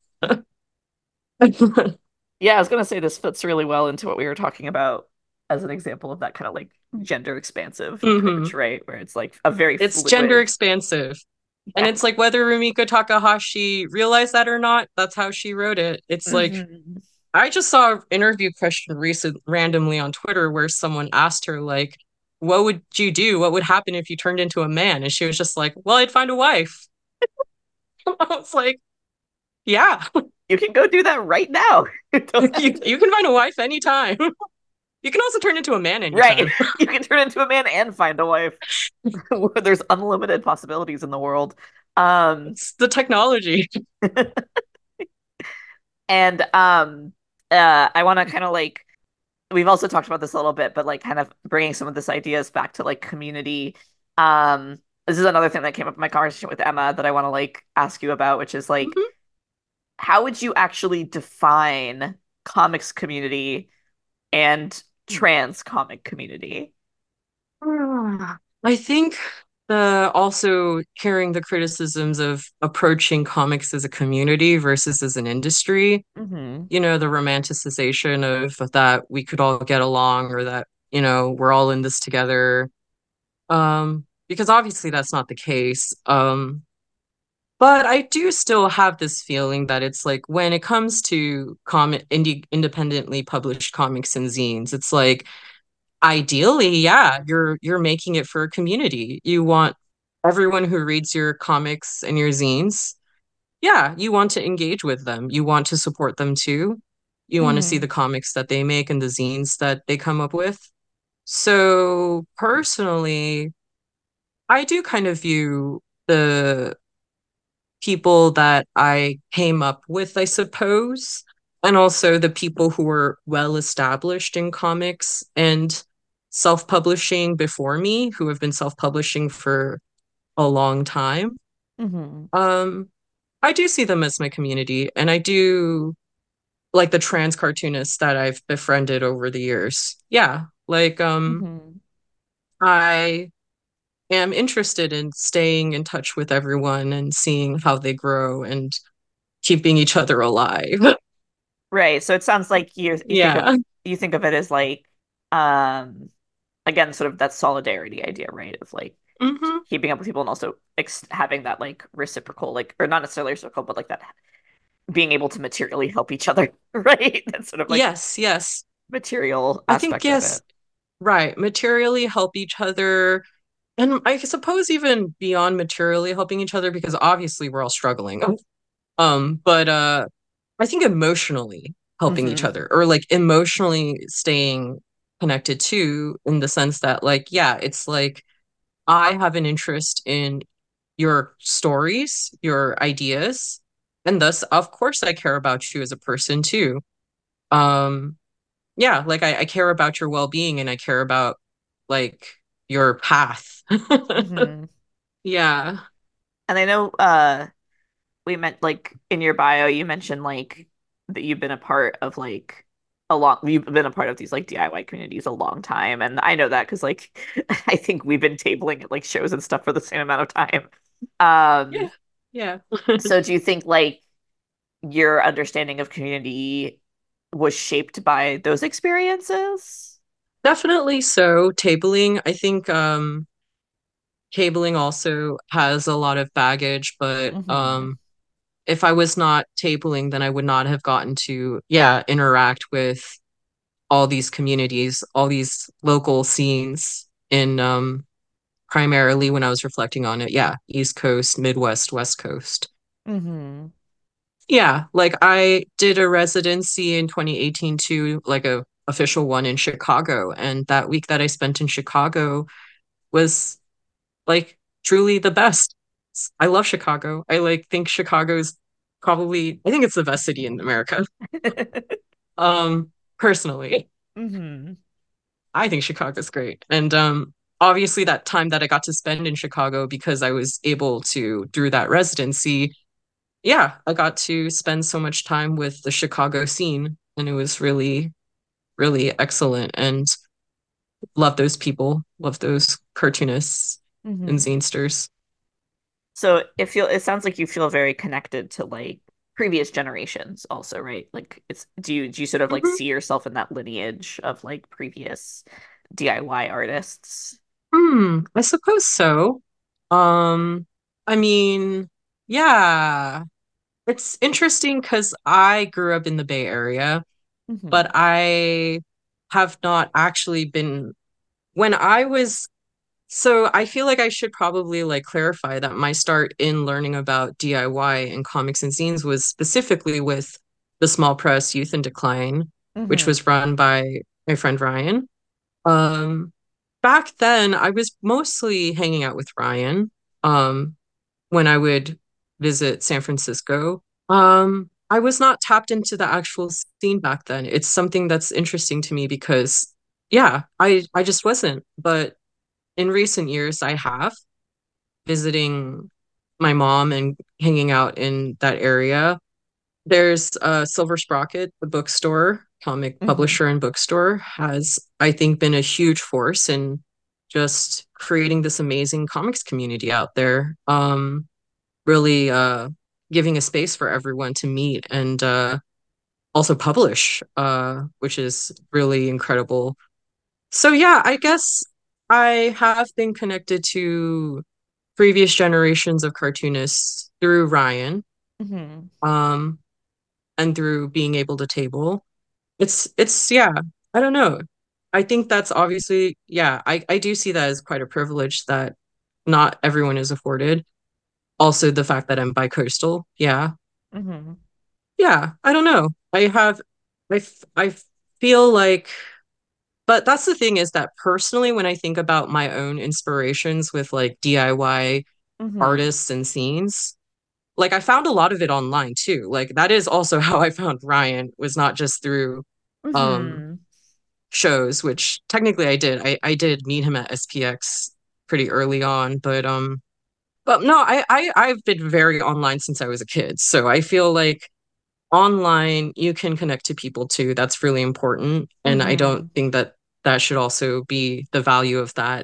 Speaker 4: Yeah, I was gonna say this fits really well into what we were talking about as an example of that kind of like gender expansive
Speaker 1: hmm
Speaker 4: approach, right? Where it's like a very
Speaker 1: it's gender
Speaker 4: fluid.
Speaker 1: expansive. And
Speaker 4: Yeah.
Speaker 1: it's like whether Rumiko Takahashi realized that or not, that's how she wrote it. It's like
Speaker 4: Mhm.
Speaker 1: I just saw an interview question recent randomly on Twitter where someone asked her like, "What would you do? What would happen if you turned into a man?" And she was just like, "Well, I'd find a wife." I was like, "Yeah,
Speaker 4: You can go do that right now. You don't have
Speaker 1: you
Speaker 4: to.
Speaker 1: you can find a wife anytime." You can also turn into a man
Speaker 4: Right.
Speaker 1: anytime.
Speaker 4: You can turn into a man and find a wife. There's unlimited possibilities in the world. Um,
Speaker 1: It's the technology.
Speaker 4: and um, uh, I want to kind of like we've also talked about this a little bit, but like kind of bringing some of this ideas back to like community. Um, this is another thing that came up in my conversation with Emma that I want to like ask you about, which is like,
Speaker 1: Mhm.
Speaker 4: how would you actually define comics community and trans comic community?
Speaker 1: I think the also hearing the criticisms of approaching comics as a community versus as an industry,
Speaker 4: Hmm.
Speaker 1: you know, the romanticization of that we could all get along or that, you know, we're all in this together. Um, because obviously that's not the case. Um, but I do still have this feeling that it's like when it comes to comic indie independently published comics and zines, it's like ideally, yeah, you're you're making it for a community. You want everyone who reads your comics and your zines, yeah, you want to engage with them. You want to support them too. You want to see the
Speaker 4: Hmm.
Speaker 1: comics that they make and the zines that they come up with. So personally, I do kind of view the people that I came up with, I suppose, and also the people who were well established in comics and self-publishing before me who have been self-publishing for a long time.
Speaker 4: Mm-hmm.
Speaker 1: Um, I do see them as my community, and I do like the trans cartoonists that I've befriended over the years. Yeah, like um
Speaker 4: Mm-hmm.
Speaker 1: I am interested in staying in touch with everyone and seeing how they grow and keeping each other alive.
Speaker 4: Right. So it sounds like you you think of
Speaker 1: Yeah.
Speaker 4: you think of it as like um again sort of that solidarity idea, right? Of like
Speaker 1: Hmm.
Speaker 4: keeping up with people and also ex having that like reciprocal like or not necessarily reciprocal but like that being able to materially help each other, right? That's sort of like
Speaker 1: Yes, yes.
Speaker 4: material
Speaker 1: I think
Speaker 4: aspect of
Speaker 1: yes,
Speaker 4: it.
Speaker 1: right. Materially help each other. And I suppose even beyond materially helping each other, because obviously we're all struggling. Um, but uh I think emotionally helping each
Speaker 4: Hmm.
Speaker 1: other or like emotionally staying connected too, in the sense that like, yeah, it's like I have an interest in your stories, your ideas, and thus of course I care about you as a person too. Um, yeah, like I, I care about your well-being and I care about like your path.
Speaker 4: Hmm.
Speaker 1: Yeah.
Speaker 4: And I know uh we meant like in your bio you mentioned like that you've been a part of like a long you've been a part of these like D I Y communities a long time and I know that because like I think we've been tabling at like shows and stuff for the same amount of time.
Speaker 1: Yeah.
Speaker 4: Um
Speaker 1: Yeah.
Speaker 4: so do you think like your understanding of community was shaped by those experiences?
Speaker 1: Definitely so. Tabling, I think um cabling also has a lot of baggage, but
Speaker 4: Hmm.
Speaker 1: um if I was not tabling, then I would not have gotten to, yeah, interact with all these communities, all these local scenes in um primarily when I was reflecting on it. Yeah, East Coast, Midwest, West Coast.
Speaker 4: Hmm.
Speaker 1: Yeah, like I did a residency in twenty eighteen too, like a official one in Chicago, and that week that I spent in Chicago was like truly the best. I love Chicago. I like think Chicago's probably I think it's the best city in America. Um, personally,
Speaker 4: Hmm.
Speaker 1: I think Chicago's great. And um obviously that time that I got to spend in Chicago because I was able to through that residency, yeah, I got to spend so much time with the Chicago scene and it was really really excellent and love those people, love those cartoonists and
Speaker 4: Hmm.
Speaker 1: zinesters.
Speaker 4: So it feel it sounds like you feel very connected to like previous generations also, right? Like it's do you do you sort of like
Speaker 1: Mhm.
Speaker 4: see yourself in that lineage of like previous D I Y artists?
Speaker 1: Hmm, I suppose so. Um, I mean, yeah, it's interesting because I grew up in the Bay Area, but
Speaker 4: Hmm.
Speaker 1: I have not actually been when I was so I feel like I should probably like clarify that my start in learning about D I Y and comics and zines was specifically with the Small Press Youth in Decline, which
Speaker 4: Hmm.
Speaker 1: was run by my friend Ryan. Um, back then I was mostly hanging out with Ryan, um, when I would visit San Francisco. Um, I was not tapped into the actual scene back then. It's something that's interesting to me because, yeah, I I just wasn't. But in recent years, I have visiting my mom and hanging out in that area. There's uh, Silver Sprocket, the bookstore, comic
Speaker 4: Hmm.
Speaker 1: publisher and bookstore, has, I think, been a huge force in just creating this amazing comics community out there. Um, really uh, giving a space for everyone to meet and uh, also publish, uh, which is really incredible. So, yeah, I guess I have been connected to previous generations of cartoonists through Ryan,
Speaker 4: Hmm.
Speaker 1: um, and through being able to table. It's it's yeah, I don't know. I think that's obviously yeah, I I do see that as quite a privilege that not everyone is afforded. Also the fact that I'm bi-coastal. Yeah.
Speaker 4: Hmm.
Speaker 1: Yeah, I don't know. I have I f- I feel like but that's the thing is that personally when I think about my own inspirations with like D I Y
Speaker 4: Hmm.
Speaker 1: artists and scenes, like I found a lot of it online too. Like that is also how I found Ryan was not just through um
Speaker 4: Hmm.
Speaker 1: shows, which technically I did. I, I did meet him at S P X pretty early on, but um but no, I, I I've been very online since I was a kid. So I feel like online you can connect to people too. That's really important. And I
Speaker 4: Mm-hmm.
Speaker 1: don't think that that should also be the value of that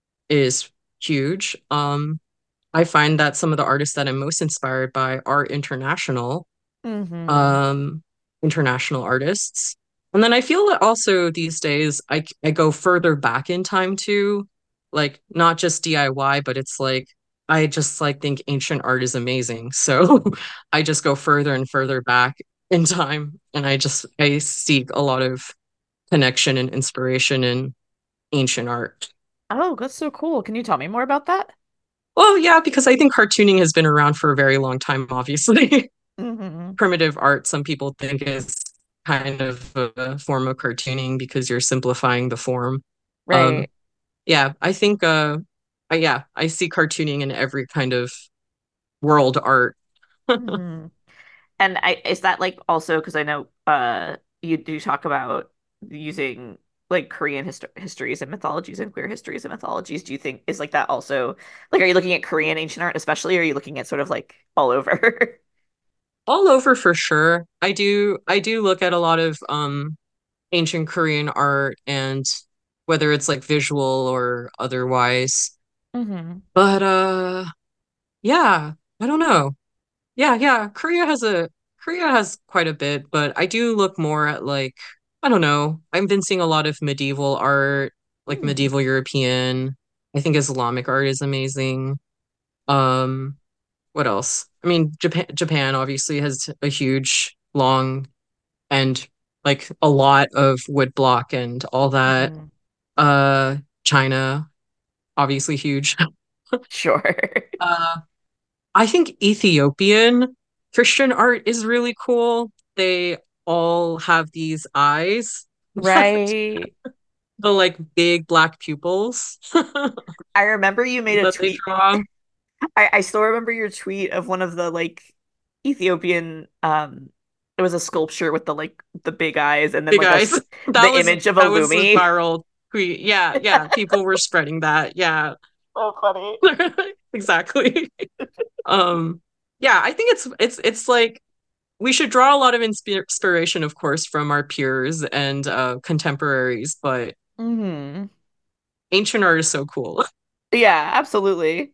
Speaker 1: is huge. Um I find that some of the artists that I'm most inspired by are international
Speaker 4: Mm-hmm.
Speaker 1: um, international artists. And then I feel that also these days I I go further back in time too, like not just D I Y, but it's like I just like think ancient art is amazing. So I just go further and further back in time, and I just I seek a lot of connection and inspiration in ancient art.
Speaker 4: Oh, that's so cool. Can you tell me more about that?
Speaker 1: Well, yeah, because I think cartooning has been around for a very long time, obviously.
Speaker 4: Mm-hmm.
Speaker 1: Primitive art, some people think is kind of a form of cartooning because you're simplifying the form. Um,
Speaker 4: Right.
Speaker 1: yeah, I think uh, uh yeah, I see cartooning in every kind of world art.
Speaker 4: Mm-hmm. And I is that like also because I know uh you do talk about using like Korean hist histories and mythologies and queer histories and mythologies. Do you think is like that also like are you looking at Korean ancient art especially, or are you looking at sort of like all over?
Speaker 1: All over for sure. I do I do look at a lot of um ancient Korean art and whether it's like visual or otherwise.
Speaker 4: Mm-hmm.
Speaker 1: But uh yeah, I don't know. Yeah, yeah. Korea has a Korea has quite a bit, but I do look more at like I don't know. I've been seeing a lot of medieval art, like
Speaker 4: Hmm.
Speaker 1: medieval European. I think Islamic art is amazing. Um, what else? I mean, Japan Japan obviously has a huge, long and like a lot of woodblock and all that.
Speaker 4: Hmm.
Speaker 1: Uh, China, obviously huge.
Speaker 4: Sure.
Speaker 1: Uh, I think Ethiopian Christian art is really cool. They all have these eyes, that,
Speaker 4: Right.
Speaker 1: the like big black pupils
Speaker 4: I remember you made a
Speaker 1: that they
Speaker 4: tweet.
Speaker 1: draw.
Speaker 4: I, I still remember your tweet of one of the like Ethiopian um it was a sculpture with the like the big eyes and then
Speaker 1: Big
Speaker 4: like a
Speaker 1: eyes.
Speaker 4: s-
Speaker 1: That
Speaker 4: the
Speaker 1: was
Speaker 4: image of a
Speaker 1: that was a
Speaker 4: Lumi.
Speaker 1: viral tweet. Yeah, yeah. People were spreading that. Yeah.
Speaker 4: So funny.
Speaker 1: Exactly. Um, yeah, I think it's it's it's like we should draw a lot of inspi inspiration, of course, from our peers and uh contemporaries, but
Speaker 4: Hmm.
Speaker 1: ancient art is so cool.
Speaker 4: Yeah, absolutely.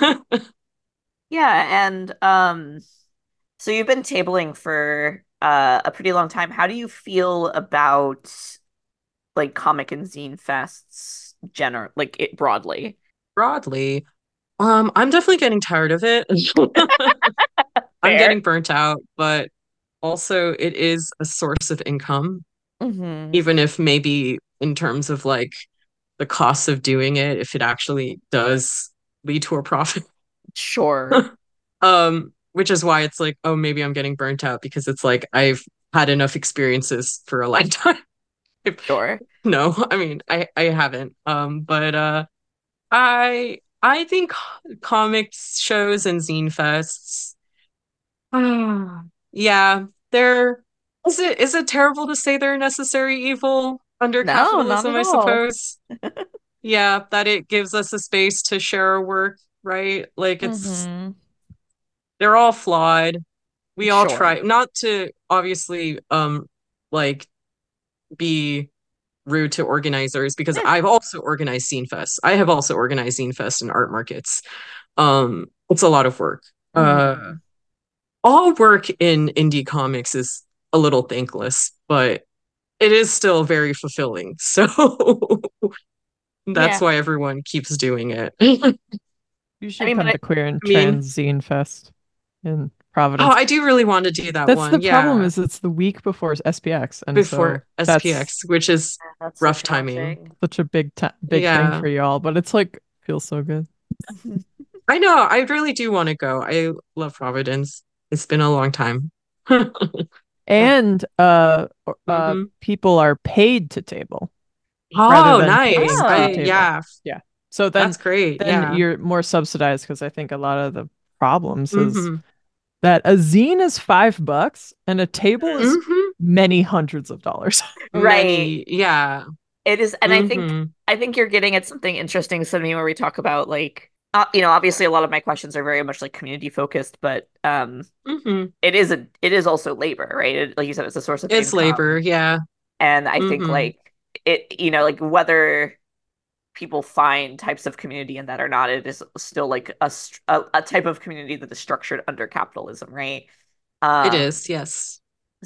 Speaker 4: Yeah, and um so you've been tabling for uh a pretty long time. How do you feel about like comic and zine fests general like it broadly?
Speaker 1: Broadly, um, I'm definitely getting tired of it. I'm
Speaker 4: Fair.
Speaker 1: getting burnt out, but also it is a source of income,
Speaker 4: Hmm.
Speaker 1: even if maybe in terms of like the cost of doing it, if it actually does lead to a profit.
Speaker 4: Sure.
Speaker 1: Um, which is why it's like, oh, maybe I'm getting burnt out because it's like I've had enough experiences for a lifetime.
Speaker 4: Sure.
Speaker 1: No, I mean, I I haven't. Um, but uh I I think comics shows and zine fests. Ah, yeah, they're is it is it terrible to say they're a necessary evil under
Speaker 4: No, not
Speaker 1: capitalism,
Speaker 4: at
Speaker 1: I
Speaker 4: all.
Speaker 1: suppose? Yeah, that it gives us a space to share our work, right? Like it's
Speaker 4: Hmm.
Speaker 1: they're all flawed. We all
Speaker 4: Sure.
Speaker 1: try not to obviously um like be rude to organizers because
Speaker 4: Eh,
Speaker 1: I've also organized Zine Fest. I have also organized Zine Fest and art markets. Um, it's a lot of work. Uh,
Speaker 4: mhm.
Speaker 1: all work in indie comics is a little thankless, but it is still very fulfilling. So that's
Speaker 4: Yeah.
Speaker 1: why everyone keeps doing it. I
Speaker 3: You
Speaker 4: I
Speaker 3: should
Speaker 4: mean, but
Speaker 3: come
Speaker 4: I,
Speaker 3: to Queer and
Speaker 1: mean,
Speaker 3: Trans Zine Fest in
Speaker 1: oh,
Speaker 3: Providence.
Speaker 1: I do really want to do that
Speaker 3: That's the
Speaker 1: one.
Speaker 3: problem
Speaker 1: Yeah,
Speaker 3: is it's the week before S P X, and
Speaker 1: before
Speaker 3: so that's
Speaker 1: S P X, which is
Speaker 4: that's so
Speaker 1: rough timing.
Speaker 4: challenging.
Speaker 3: such a big ti big thing
Speaker 1: Yeah,
Speaker 3: for y'all, but it's like feels so good.
Speaker 1: I know. I really do want to go. I love Providence. It's been a long time.
Speaker 4: Yeah.
Speaker 3: And uh or- uh
Speaker 1: Hmm.
Speaker 3: people are paid to table rather
Speaker 1: Oh,
Speaker 3: than
Speaker 1: nice.
Speaker 3: paying to
Speaker 1: I
Speaker 4: Oh,
Speaker 3: table.
Speaker 1: yeah,
Speaker 3: Yeah. So then
Speaker 1: that's great.
Speaker 3: then
Speaker 1: Yeah.
Speaker 3: you're more subsidized because I think a lot of the problems is
Speaker 1: Hmm.
Speaker 3: that a zine is five bucks and a table is
Speaker 1: Hmm.
Speaker 3: many hundreds of dollars.
Speaker 4: Right.
Speaker 1: Many, yeah.
Speaker 4: It is, and I think
Speaker 1: Mhm.
Speaker 4: I think you're getting at something interesting, Sydney, where we talk about like uh, you know, obviously a lot of my questions are very much like community focused, but um
Speaker 1: Mhm.
Speaker 4: it is a it is also labor, right? It, like you said, it's a source of
Speaker 1: It's labor,
Speaker 4: income.
Speaker 1: yeah.
Speaker 4: And I think
Speaker 1: Mhm.
Speaker 4: like it, you know, like whether people find types of community in that or not, it is still like a, str- a, a type of community that is structured under capitalism, right?
Speaker 1: It
Speaker 4: Um,
Speaker 1: is, yes.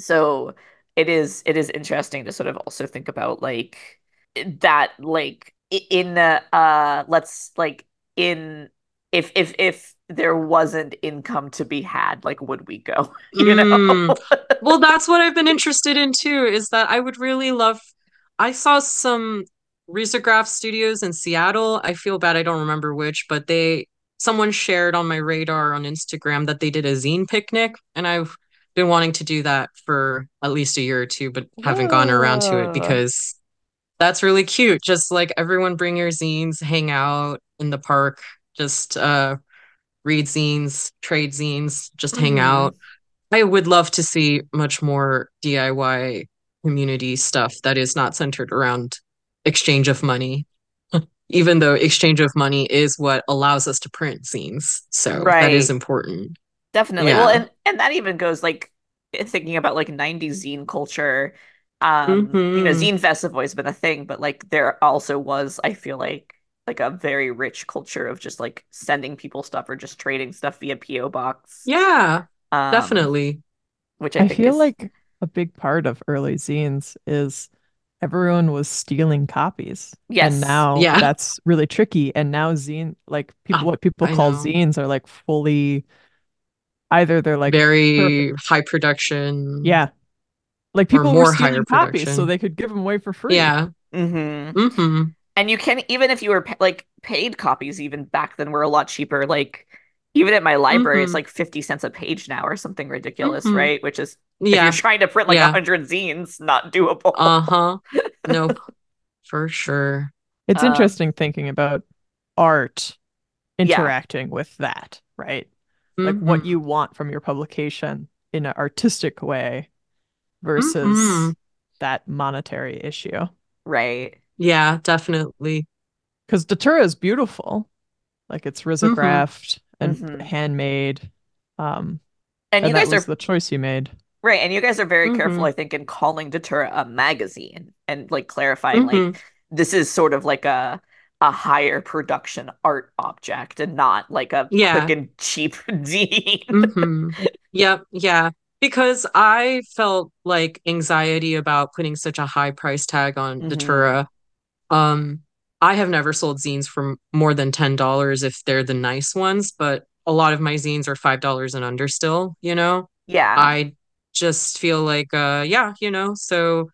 Speaker 4: so it is it is interesting to sort of also think about like that like i- in the uh let's like in if if if there wasn't income to be had, like would we go, you know?
Speaker 1: Mm. Well, that's what I've been interested in too, is that I would really love. I saw some risograph studios in Seattle. I feel bad, I don't remember which, but they someone shared on my radar on Instagram that they did a zine picnic, and I've been wanting to do that for at least a year or two, but haven't gotten around to it
Speaker 4: Whoa.
Speaker 1: because that's really cute. Just like everyone bring your zines, hang out in the park, just uh read zines, trade zines, just hang
Speaker 4: Hmm.
Speaker 1: out. I would love to see much more D I Y community stuff that is not centered around exchange of money, even though exchange of money is what allows us to print zines. So that is
Speaker 4: Right.
Speaker 1: important.
Speaker 4: Definitely. Well,
Speaker 1: Yeah.
Speaker 4: and and that even goes like thinking about like nineties zine culture. Um, you know,
Speaker 1: Hmm.
Speaker 4: Zine Fest have always been a thing, but like there also was, I feel like, like a very rich culture of just like sending people stuff or just trading stuff via P O box.
Speaker 1: Yeah,
Speaker 4: Um,
Speaker 1: definitely.
Speaker 4: which I
Speaker 3: I
Speaker 4: think
Speaker 3: feel
Speaker 4: is
Speaker 3: like a big part of early zines is everyone was stealing copies. And
Speaker 4: yes.
Speaker 3: now
Speaker 1: Yeah.
Speaker 3: that's really tricky. And now zine, like people,
Speaker 1: Oh,
Speaker 3: what people
Speaker 1: I
Speaker 3: call
Speaker 1: know.
Speaker 3: zines are like fully, either they're like perfect.
Speaker 1: Very high production
Speaker 3: Yeah. Like
Speaker 1: or
Speaker 3: people were
Speaker 1: more higher
Speaker 3: stealing copies so
Speaker 1: production.
Speaker 3: they could give them away for free.
Speaker 1: Yeah.
Speaker 4: Hmm.
Speaker 1: Hmm.
Speaker 4: And you can, even if you were pa- like paid copies, even back then were a lot cheaper. Like even at my library, it's
Speaker 1: Hmm.
Speaker 4: like fifty cents a page now or something ridiculous,
Speaker 1: Hmm.
Speaker 4: right? Which is, if you're
Speaker 1: Yeah.
Speaker 4: trying to print like a
Speaker 1: Yeah.
Speaker 4: hundred zines, not doable.
Speaker 1: Uh-huh. Nope, for sure.
Speaker 3: It's
Speaker 4: Um,
Speaker 3: interesting thinking about art
Speaker 4: yeah.
Speaker 3: interacting with that, right? Like what
Speaker 1: Hmm.
Speaker 3: you want from your publication in an artistic way
Speaker 1: Hmm.
Speaker 3: versus that monetary issue.
Speaker 4: Right.
Speaker 1: Yeah, definitely.
Speaker 3: Because Datura is beautiful, like it's
Speaker 1: Hmm.
Speaker 3: risographed and
Speaker 4: Hmm.
Speaker 3: handmade, um,
Speaker 4: And you
Speaker 3: and that
Speaker 4: guys
Speaker 3: was
Speaker 4: are
Speaker 3: the choice you made.
Speaker 4: right, and you guys are very careful,
Speaker 1: Hmm.
Speaker 4: I think, in calling Datura a magazine and like clarifying like
Speaker 1: Hmm.
Speaker 4: this is sort of like a a higher production art object and not like a quick
Speaker 1: Yeah.
Speaker 4: and cheap zine.
Speaker 1: Hmm. Yep, yeah. Because I felt like anxiety about putting such a high price tag on
Speaker 4: Hmm.
Speaker 1: Datura. Um, I have never sold zines for more than ten dollars if they're the nice ones, but a lot of my zines are five dollars and under still, you know?
Speaker 4: Yeah.
Speaker 1: I just feel like uh yeah, you know, so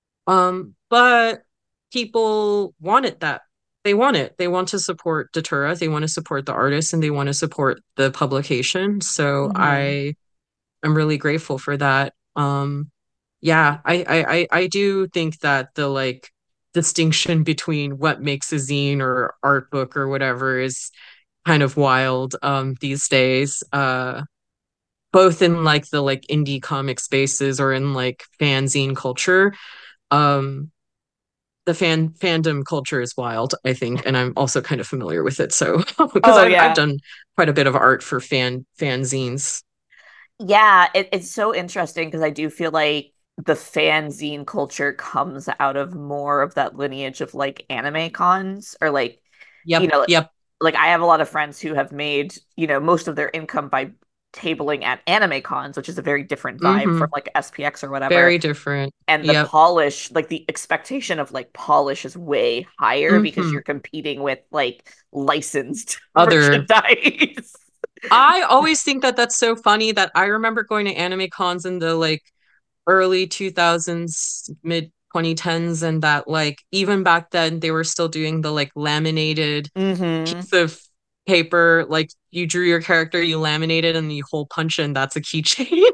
Speaker 1: um but people want it that they want it. They want to support Datura, they want to support the artist and they want to support the publication. So
Speaker 4: Hmm.
Speaker 1: I am really grateful for that. Um yeah, I I I I do think that the like distinction between what makes a zine or art book or whatever is kind of wild um these days. Uh both in like the like indie comic spaces or in like fanzine culture. Um the fan fandom culture is wild, I think, and I'm also kind of familiar with it. So because
Speaker 4: Oh
Speaker 1: I've I've
Speaker 4: yeah.
Speaker 1: done quite a bit of art for fan fanzines.
Speaker 4: Yeah, it, it's so interesting because I do feel like the fanzine culture comes out of more of that lineage of like anime cons or like, you
Speaker 1: Yep,
Speaker 4: know,
Speaker 1: yep.
Speaker 4: like I have a lot of friends who have made, you know, most of their income by tabling at anime cons, which is a very different vibe from
Speaker 1: Mm-hmm.
Speaker 4: like S P X or whatever.
Speaker 1: Very different.
Speaker 4: And the
Speaker 1: Yep.
Speaker 4: polish, like the expectation of like polish is way higher because
Speaker 1: Mm-hmm.
Speaker 4: you're competing with like licensed
Speaker 1: Other
Speaker 4: merchandise.
Speaker 1: I always think that that's so funny that I remember going to anime cons in the like early two thousands, mid twenty tens, and that like even back then they were still doing the like laminated
Speaker 4: Hmm.
Speaker 1: piece of paper, like you drew your character, you laminated, and you hole punch and that's a keychain.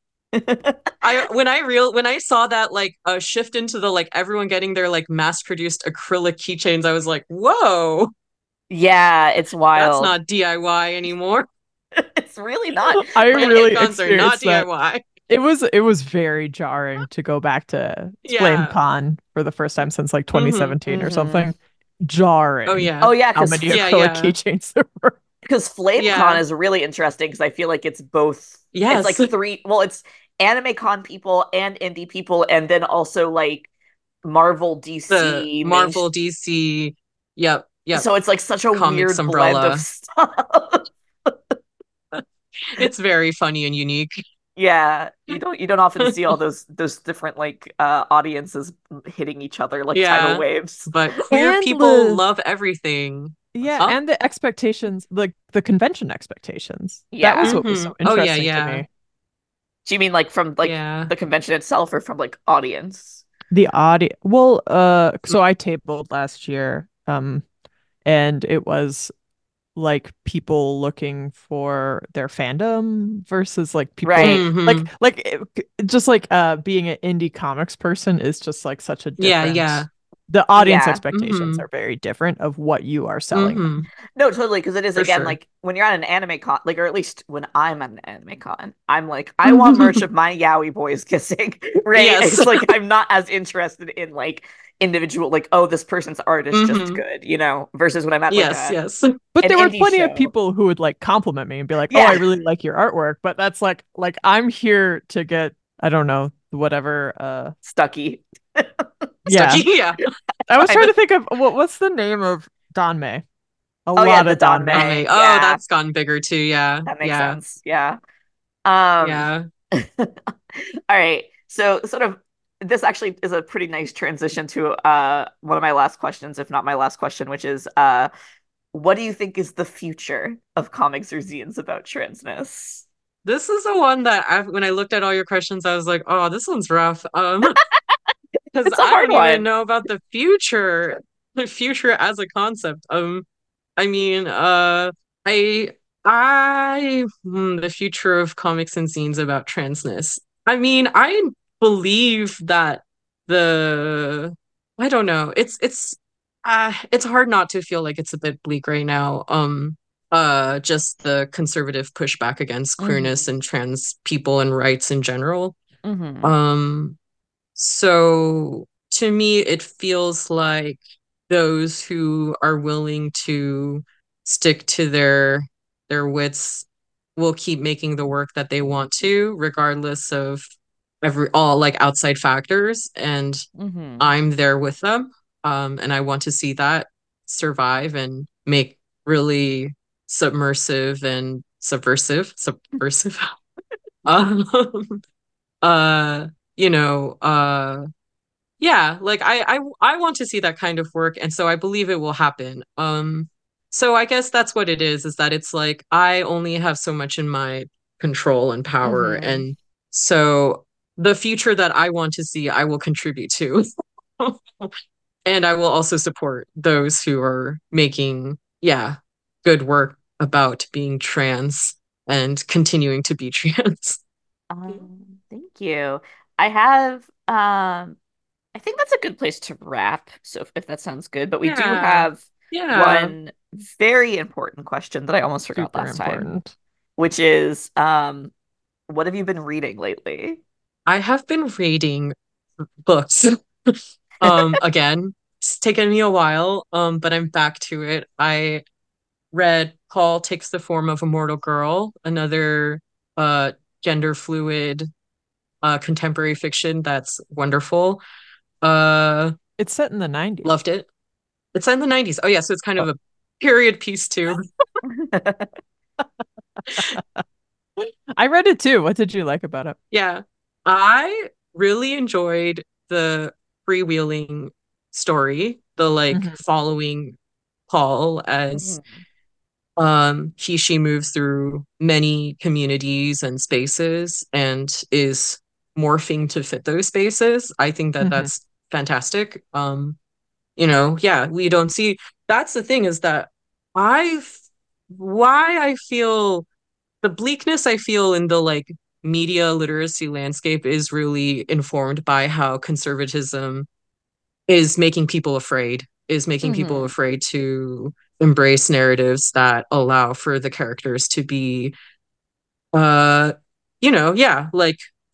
Speaker 1: I when I real when I saw that like a shift into the like everyone getting their like mass produced acrylic keychains, I was like, whoa,
Speaker 4: Yeah, it's
Speaker 1: that's
Speaker 4: wild.
Speaker 1: not D I Y anymore.
Speaker 4: It's really not.
Speaker 3: I
Speaker 4: And, and
Speaker 1: Anime
Speaker 3: really
Speaker 1: cons are not
Speaker 3: experienced that.
Speaker 1: D I Y.
Speaker 3: It was it was very jarring to go back to
Speaker 1: Yeah.
Speaker 3: FlameCon for the first time since like
Speaker 1: hmm
Speaker 3: twenty seventeen or
Speaker 4: Mhm.
Speaker 3: something. Jarring.
Speaker 1: Oh yeah.
Speaker 4: Oh yeah,
Speaker 3: How
Speaker 4: because
Speaker 3: many
Speaker 1: Yeah,
Speaker 3: acrylic
Speaker 1: yeah.
Speaker 3: keychains there were.
Speaker 4: because FlameCon
Speaker 1: Yeah.
Speaker 4: is really interesting because I feel like it's both. It's like
Speaker 1: Yes.
Speaker 4: three. Well, it's anime con people and indie people, and then also like Marvel,
Speaker 1: The
Speaker 4: D C, main.
Speaker 1: Marvel D C. Yep. Yep.
Speaker 4: So it's like such a
Speaker 1: Comics
Speaker 4: weird blend of
Speaker 1: umbrella.
Speaker 4: stuff.
Speaker 1: It's very funny and unique.
Speaker 4: Yeah, you don't you don't often see all those those different like uh audiences hitting each other like tidal
Speaker 1: Yeah.
Speaker 4: waves.
Speaker 1: But queer
Speaker 3: And
Speaker 1: people
Speaker 3: the
Speaker 1: love everything.
Speaker 3: yeah,
Speaker 1: Huh?
Speaker 3: and the expectations, like the convention expectations. That was
Speaker 4: Yeah.
Speaker 3: what was
Speaker 1: hmm
Speaker 3: so
Speaker 1: Oh yeah,
Speaker 3: interesting to
Speaker 1: yeah.
Speaker 3: me.
Speaker 4: Do you mean like from like
Speaker 1: Yeah.
Speaker 4: the convention itself or from like audience?
Speaker 3: The audio, well, uh, so I tabled last year, um, and it was like people looking for their fandom versus like people
Speaker 4: Right.
Speaker 3: like
Speaker 1: hmm
Speaker 3: like it- just like uh being an indie comics person is just like such a
Speaker 1: Yeah,
Speaker 3: different,
Speaker 1: yeah.
Speaker 3: the audience
Speaker 4: Yeah.
Speaker 3: expectations
Speaker 1: hmm
Speaker 3: are very different of what you are selling them.
Speaker 1: hmm
Speaker 4: No, totally, because it is
Speaker 1: For
Speaker 4: again
Speaker 1: sure.
Speaker 4: like when you're at an anime con, like or at least when I'm at an anime con, I'm like, I want merch of my yaoi boys kissing, right?
Speaker 1: Yes.
Speaker 4: It's like I'm not as interested in like individual, like, oh, this person's art is just
Speaker 1: hmm
Speaker 4: good, you know, versus when I'm at like
Speaker 1: Yes,
Speaker 4: a
Speaker 1: yes.
Speaker 3: But
Speaker 4: an
Speaker 3: there were
Speaker 4: indie
Speaker 3: plenty of
Speaker 4: show.
Speaker 3: people who would like compliment me and be like, "Oh, I
Speaker 4: Yeah,
Speaker 3: really like your artwork." But that's like like I'm here to get, I don't know, whatever uh
Speaker 4: Stucky.
Speaker 3: yeah.
Speaker 1: Stucky, yeah.
Speaker 3: I was
Speaker 4: I
Speaker 3: trying
Speaker 4: know.
Speaker 3: to think of what what's the name of Don May? A
Speaker 4: Oh yeah,
Speaker 3: lot
Speaker 4: the
Speaker 3: of
Speaker 4: Don
Speaker 3: Don May.
Speaker 1: Anime.
Speaker 4: May.
Speaker 1: Oh,
Speaker 4: Yeah,
Speaker 1: that's gotten bigger too. Yeah.
Speaker 4: that makes
Speaker 1: Yeah.
Speaker 4: sense. Yeah. Um,
Speaker 1: Yeah.
Speaker 4: all right. So sort of this actually is a pretty nice transition to uh one of my last questions, if not my last question, which is uh what do you think is the future of comics or zines about transness?
Speaker 1: This is the one that I, when I looked at all your questions, I was like, oh, this one's rough. Um, because
Speaker 4: It's a
Speaker 1: I
Speaker 4: hard
Speaker 1: don't even
Speaker 4: one.
Speaker 1: know about the future, the future as a concept. Um, I mean, uh, I, I, hmm, the future of comics and zines about transness. I mean, I believe that the, I don't know. It's it's, uh, it's hard not to feel like it's a bit bleak right now. Um, uh, just the conservative pushback against queerness
Speaker 4: Hmm.
Speaker 1: and trans people and rights in general.
Speaker 4: Hmm.
Speaker 1: Um, so to me, it feels like those who are willing to stick to their their wits will keep making the work that they want to, regardless of every all like outside factors. And
Speaker 4: Hmm.
Speaker 1: I'm there with them. Um, and I want to see that survive and make really submersive and subversive, subversive, um, uh, you know, uh, yeah, like I, I I want to see that kind of work, and so I believe it will happen. Um, so I guess that's what it is, is that it's like I only have so much in my control and power,
Speaker 4: Hmm.
Speaker 1: and so the future that I want to see, I will contribute to. And I will also support those who are making, yeah, good work about being trans and continuing to be trans.
Speaker 4: Um, thank you. I have um I think that's a good place to wrap. So if, if that sounds good, but we do
Speaker 1: Yeah,
Speaker 4: have
Speaker 1: yeah.
Speaker 4: one very important question that I almost forgot
Speaker 3: Super
Speaker 4: last time,
Speaker 3: important.
Speaker 4: which is um what have you been reading lately?
Speaker 1: I have been reading books. Um, again, it's taken me a while, um, but I'm back to it. I read Paul Takes the Form of a Mortal Girl, another uh gender fluid uh contemporary fiction that's wonderful. Uh,
Speaker 3: It's set in the nineties.
Speaker 1: loved it. It's in the nineties. Oh yeah, so it's kind
Speaker 3: Oh.
Speaker 1: of a period piece too.
Speaker 3: I read it too. What did you like about it?
Speaker 1: Yeah. I really enjoyed the freewheeling story, the like
Speaker 3: Hmm.
Speaker 1: following Paul as
Speaker 4: Mhm.
Speaker 1: um he she moves through many communities and spaces and is morphing to fit those spaces. I think that
Speaker 3: Hmm.
Speaker 1: that's fantastic. Um, you know, yeah, we don't see, that's the thing, is that I why I feel the bleakness I feel in the like media literacy landscape is really informed by how conservatism is making people afraid, is making people
Speaker 4: Mhm.
Speaker 1: afraid to embrace narratives that allow for the characters to be uh you know, yeah, like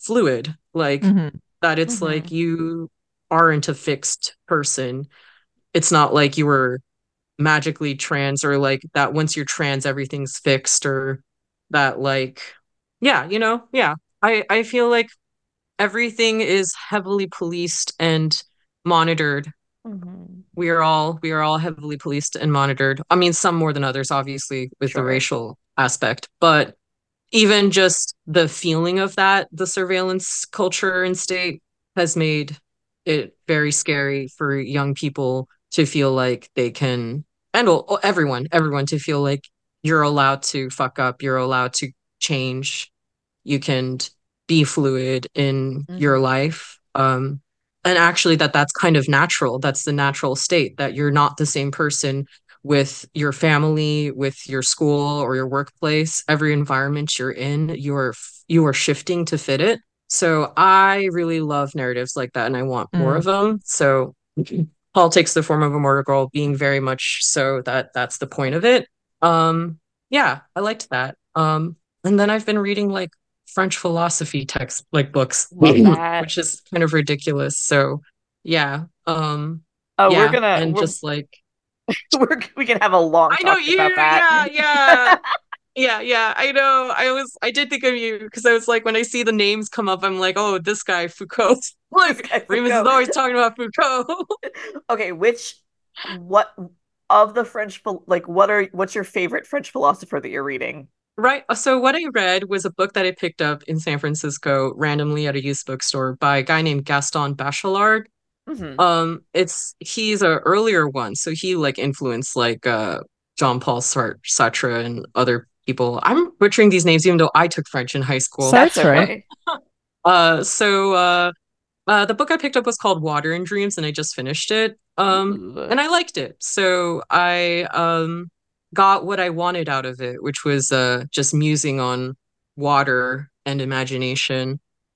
Speaker 1: fluid, like
Speaker 3: Mhm.
Speaker 1: that it's like
Speaker 4: Mhm.
Speaker 1: you aren't a fixed person. It's not like you were magically trans, or like that once you're trans everything's fixed, or that like yeah, you know, yeah. I I feel like everything is heavily policed and monitored.
Speaker 4: Mhm.
Speaker 1: We are all we are all heavily policed and monitored. I mean, some more than others, obviously, with the
Speaker 4: Sure.
Speaker 1: racial aspect, but even just the feeling of that, the surveillance culture and state has made it very scary for young people to feel like they can, and well, everyone, everyone to feel like you're allowed to fuck up, you're allowed to change, you can be fluid in your
Speaker 4: Mhm.
Speaker 1: life. Um, and actually, that that's kind of natural. That's the natural state, that you're not the same person with your family, with your school or your workplace. Every environment you're in, you're you are shifting to fit it. So I really love narratives like that, and I want more
Speaker 3: Mm.
Speaker 1: of them. So Paul takes the form of a mortar girl, being very much so that that's the point of it. Um, yeah, I liked that. Um, and then I've been reading like French philosophy text like books,
Speaker 4: Love that.
Speaker 1: which is kind of ridiculous. So yeah. Um
Speaker 4: Oh, we're
Speaker 1: yeah,
Speaker 4: gonna
Speaker 1: and
Speaker 4: we're,
Speaker 1: just like
Speaker 4: we're we can have a long
Speaker 1: I know
Speaker 4: talk about
Speaker 1: you,
Speaker 4: that.
Speaker 1: yeah, yeah. Yeah, yeah, I know. I was I did think of you because I was like when I see the names come up, I'm like, oh, this guy Foucault.
Speaker 4: This
Speaker 1: Like
Speaker 4: guy would
Speaker 1: Remus is
Speaker 4: go.
Speaker 1: always talking about Foucault.
Speaker 4: Okay, which what of the French phil- like what are what's your favorite French philosopher that you're reading?
Speaker 1: Right. So what I read was a book that I picked up in San Francisco randomly at a used bookstore by a guy named Gaston Bachelard.
Speaker 4: Hmm.
Speaker 1: Um, it's he's a earlier one, so he like influenced like uh Jean-Paul Sartre and other people. I'm butchering these names even though I took French in high school.
Speaker 4: That's
Speaker 3: Sartre.
Speaker 4: okay.
Speaker 1: Uh, so uh, uh, the book I picked up was called Water and Dreams, and I just finished it. Um,
Speaker 4: Ooh.
Speaker 1: and I liked it. So I um got what I wanted out of it, which was uh just musing on water and imagination.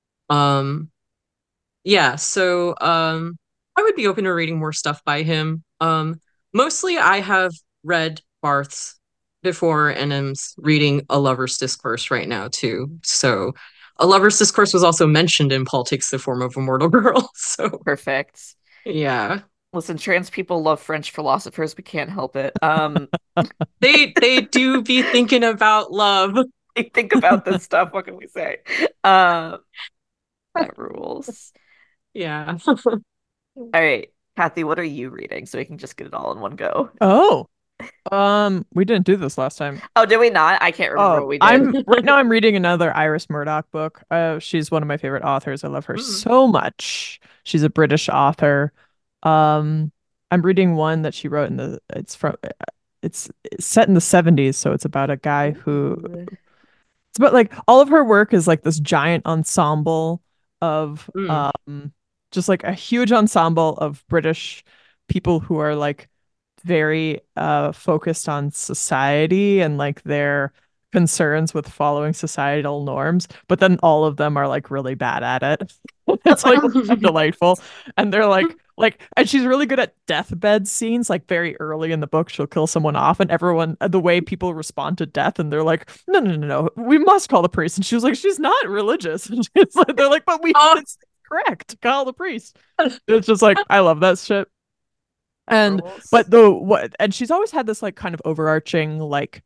Speaker 1: Um, yeah, so um I would be open to reading more stuff by him. Um, mostly I have read Barthes before and am s- reading A Lover's Discourse right now too. So A Lover's Discourse was also mentioned in Paul Takes the Form of a Mortal Girl. So
Speaker 4: Perfect.
Speaker 1: yeah.
Speaker 4: Listen, trans people love French philosophers. We can't help it. Um,
Speaker 1: They they do be thinking about love.
Speaker 4: I think about this stuff. What can we say? Um, that rules.
Speaker 1: Yeah.
Speaker 4: All right, Kathy, what are you reading so we can just get it all in one go?
Speaker 3: Oh, um, we didn't do this last time.
Speaker 4: Oh, did we not? I can't remember
Speaker 3: Oh,
Speaker 4: what we did.
Speaker 3: I'm right now I'm reading another Iris Murdoch book. Uh, she's one of my favorite authors. I love her
Speaker 1: Mm,
Speaker 3: so much. She's a British author. Um, I'm reading one that she wrote in the it's from it's, it's set in the seventies, so it's about a guy who
Speaker 4: Ooh.
Speaker 3: it's about like all of her work is like this giant ensemble of
Speaker 1: mm,
Speaker 3: um just like a huge ensemble of British people who are like very uh focused on society and like their concerns with following societal norms, but then all of them are like really bad at it. It's like so delightful. And they're like like and she's really good at deathbed scenes, like very early in the book she'll kill someone off and everyone the way people respond to death and they're like, no, no, no, no, we must call the priest. And she was like, she's not religious. And she's like, they're like, but we
Speaker 1: Oh,
Speaker 3: it's correct. Call the priest. It's just like I love that shit.
Speaker 4: That
Speaker 3: And
Speaker 4: rules.
Speaker 3: but the what and she's always had this like kind of overarching like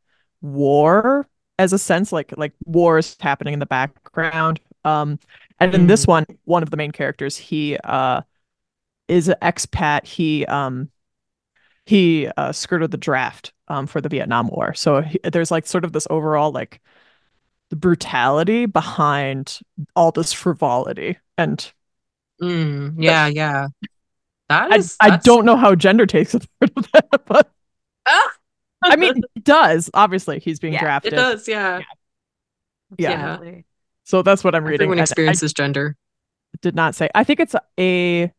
Speaker 3: war as a sense like like wars happening in the background. Um and in this
Speaker 1: mm,
Speaker 3: one, one of the main characters, he uh is an expat. He um he uh skirted the draft um for the Vietnam War. So he, there's like sort of this overall like the brutality behind all this frivolity. And
Speaker 1: mm, yeah, yeah. That
Speaker 3: I
Speaker 1: is
Speaker 3: I
Speaker 1: that's
Speaker 3: don't know how gender takes a part of that, but
Speaker 1: ah!
Speaker 3: I mean, it does. Obviously, he's being
Speaker 4: Yeah,
Speaker 1: It
Speaker 3: drafted.
Speaker 1: does, yeah.
Speaker 3: Yeah. Yeah.
Speaker 1: Yeah.
Speaker 4: absolutely.
Speaker 3: So that's what I'm reading.
Speaker 1: Everyone
Speaker 3: And I
Speaker 1: experiences gender.
Speaker 3: did not say. I think it's a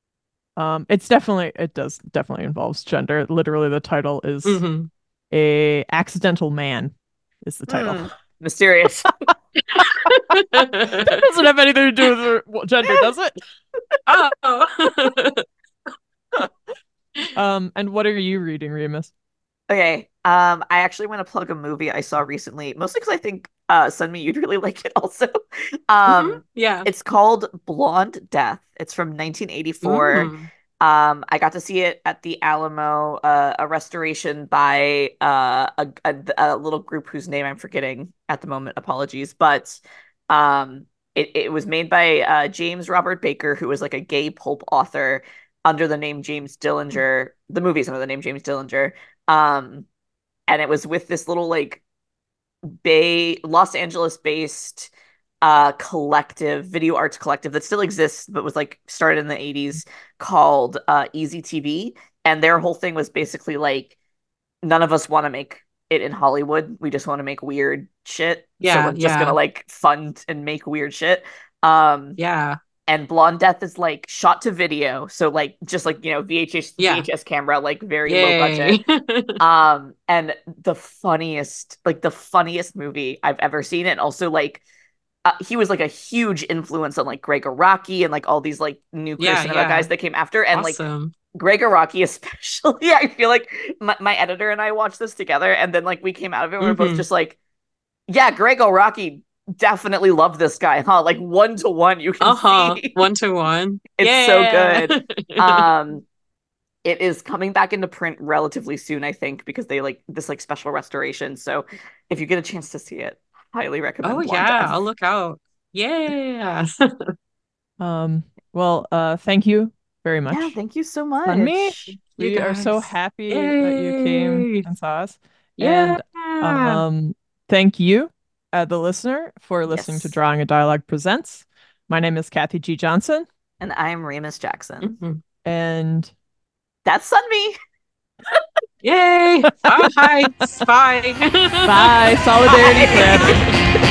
Speaker 3: um it's definitely it does definitely involves gender. Literally the title is
Speaker 1: Hmm.
Speaker 3: a accidental man is the title.
Speaker 4: Hmm. Mysterious.
Speaker 3: That doesn't have anything to do with gender, does it?
Speaker 1: Oh.
Speaker 3: Um and what are you reading, Remus?
Speaker 4: Okay. Um, I actually want to plug a movie I saw recently, mostly because I think uh, Sunmi, you'd really like it also.
Speaker 1: Mhm.
Speaker 4: Um,
Speaker 1: Yeah.
Speaker 4: it's called Blonde Death. It's from nineteen eighty-four.
Speaker 1: Mm.
Speaker 4: Um, I got to see it at the Alamo, uh, a restoration by uh, a, a, a little group whose name I'm forgetting at the moment. Apologies, but um, it, it was made by uh, James Robert Baker, who was like a gay pulp author under the name James Dillinger. The movie's under the name James Dillinger. Um, and it was with this little like Bay Los Angeles based uh collective, video arts collective that still exists but was like started in the eighties called uh Easy T V. And their whole thing was basically like, none of us want to make it in Hollywood. We just want to make weird shit. So
Speaker 1: Yeah,
Speaker 4: we're just gonna
Speaker 1: yeah,
Speaker 4: like fund and make weird shit. Um
Speaker 1: yeah,
Speaker 4: and Blonde Death is like shot to video. So like just like, you know, V H S
Speaker 1: yeah.
Speaker 4: V H S camera, like very low budget.
Speaker 1: Yay.
Speaker 4: Um, and the funniest, like the funniest movie I've ever seen. And also like uh, he was like a huge influence on like Greg Araki and like all these like nuclear
Speaker 1: Yeah,
Speaker 4: cinema
Speaker 1: yeah.
Speaker 4: guys that came after. And like
Speaker 1: Awesome.
Speaker 4: Greg Araki especially, I feel like my, my editor and I watched this together, and then like we came out of it and we were both
Speaker 1: Hmm.
Speaker 4: just like, yeah, Greg Araki definitely loved this guy, huh? Like one to one, you can
Speaker 1: Uh-huh.
Speaker 4: see
Speaker 1: One to one.
Speaker 4: it's so
Speaker 1: Yeah.
Speaker 4: good. Um, it is coming back into print relatively soon, I think, because they like this like special restoration. So if you get a chance to see it, highly
Speaker 1: Oh
Speaker 4: recommend Blonde
Speaker 1: yeah, I'll
Speaker 4: Death.
Speaker 1: look out. Yeah.
Speaker 3: Um, well, uh, thank you very
Speaker 4: Yeah,
Speaker 3: much,
Speaker 4: thank you so
Speaker 3: Sunmi.
Speaker 4: much.
Speaker 1: You
Speaker 3: We are so
Speaker 1: guys.
Speaker 3: happy that you came
Speaker 1: Yay.
Speaker 3: and saw us.
Speaker 1: Yeah.
Speaker 3: And um, thank you, uh, the listener, for listening to
Speaker 4: Yes.
Speaker 3: Drawing a Dialogue Presents. My name is Kathy G. Johnson,
Speaker 4: And I'm Remus Jackson.
Speaker 1: Mhm.
Speaker 3: and
Speaker 4: That's Sunmi.
Speaker 1: Yay. Bye. Bye.
Speaker 3: bye. Solidarity
Speaker 4: Bye.
Speaker 3: forever.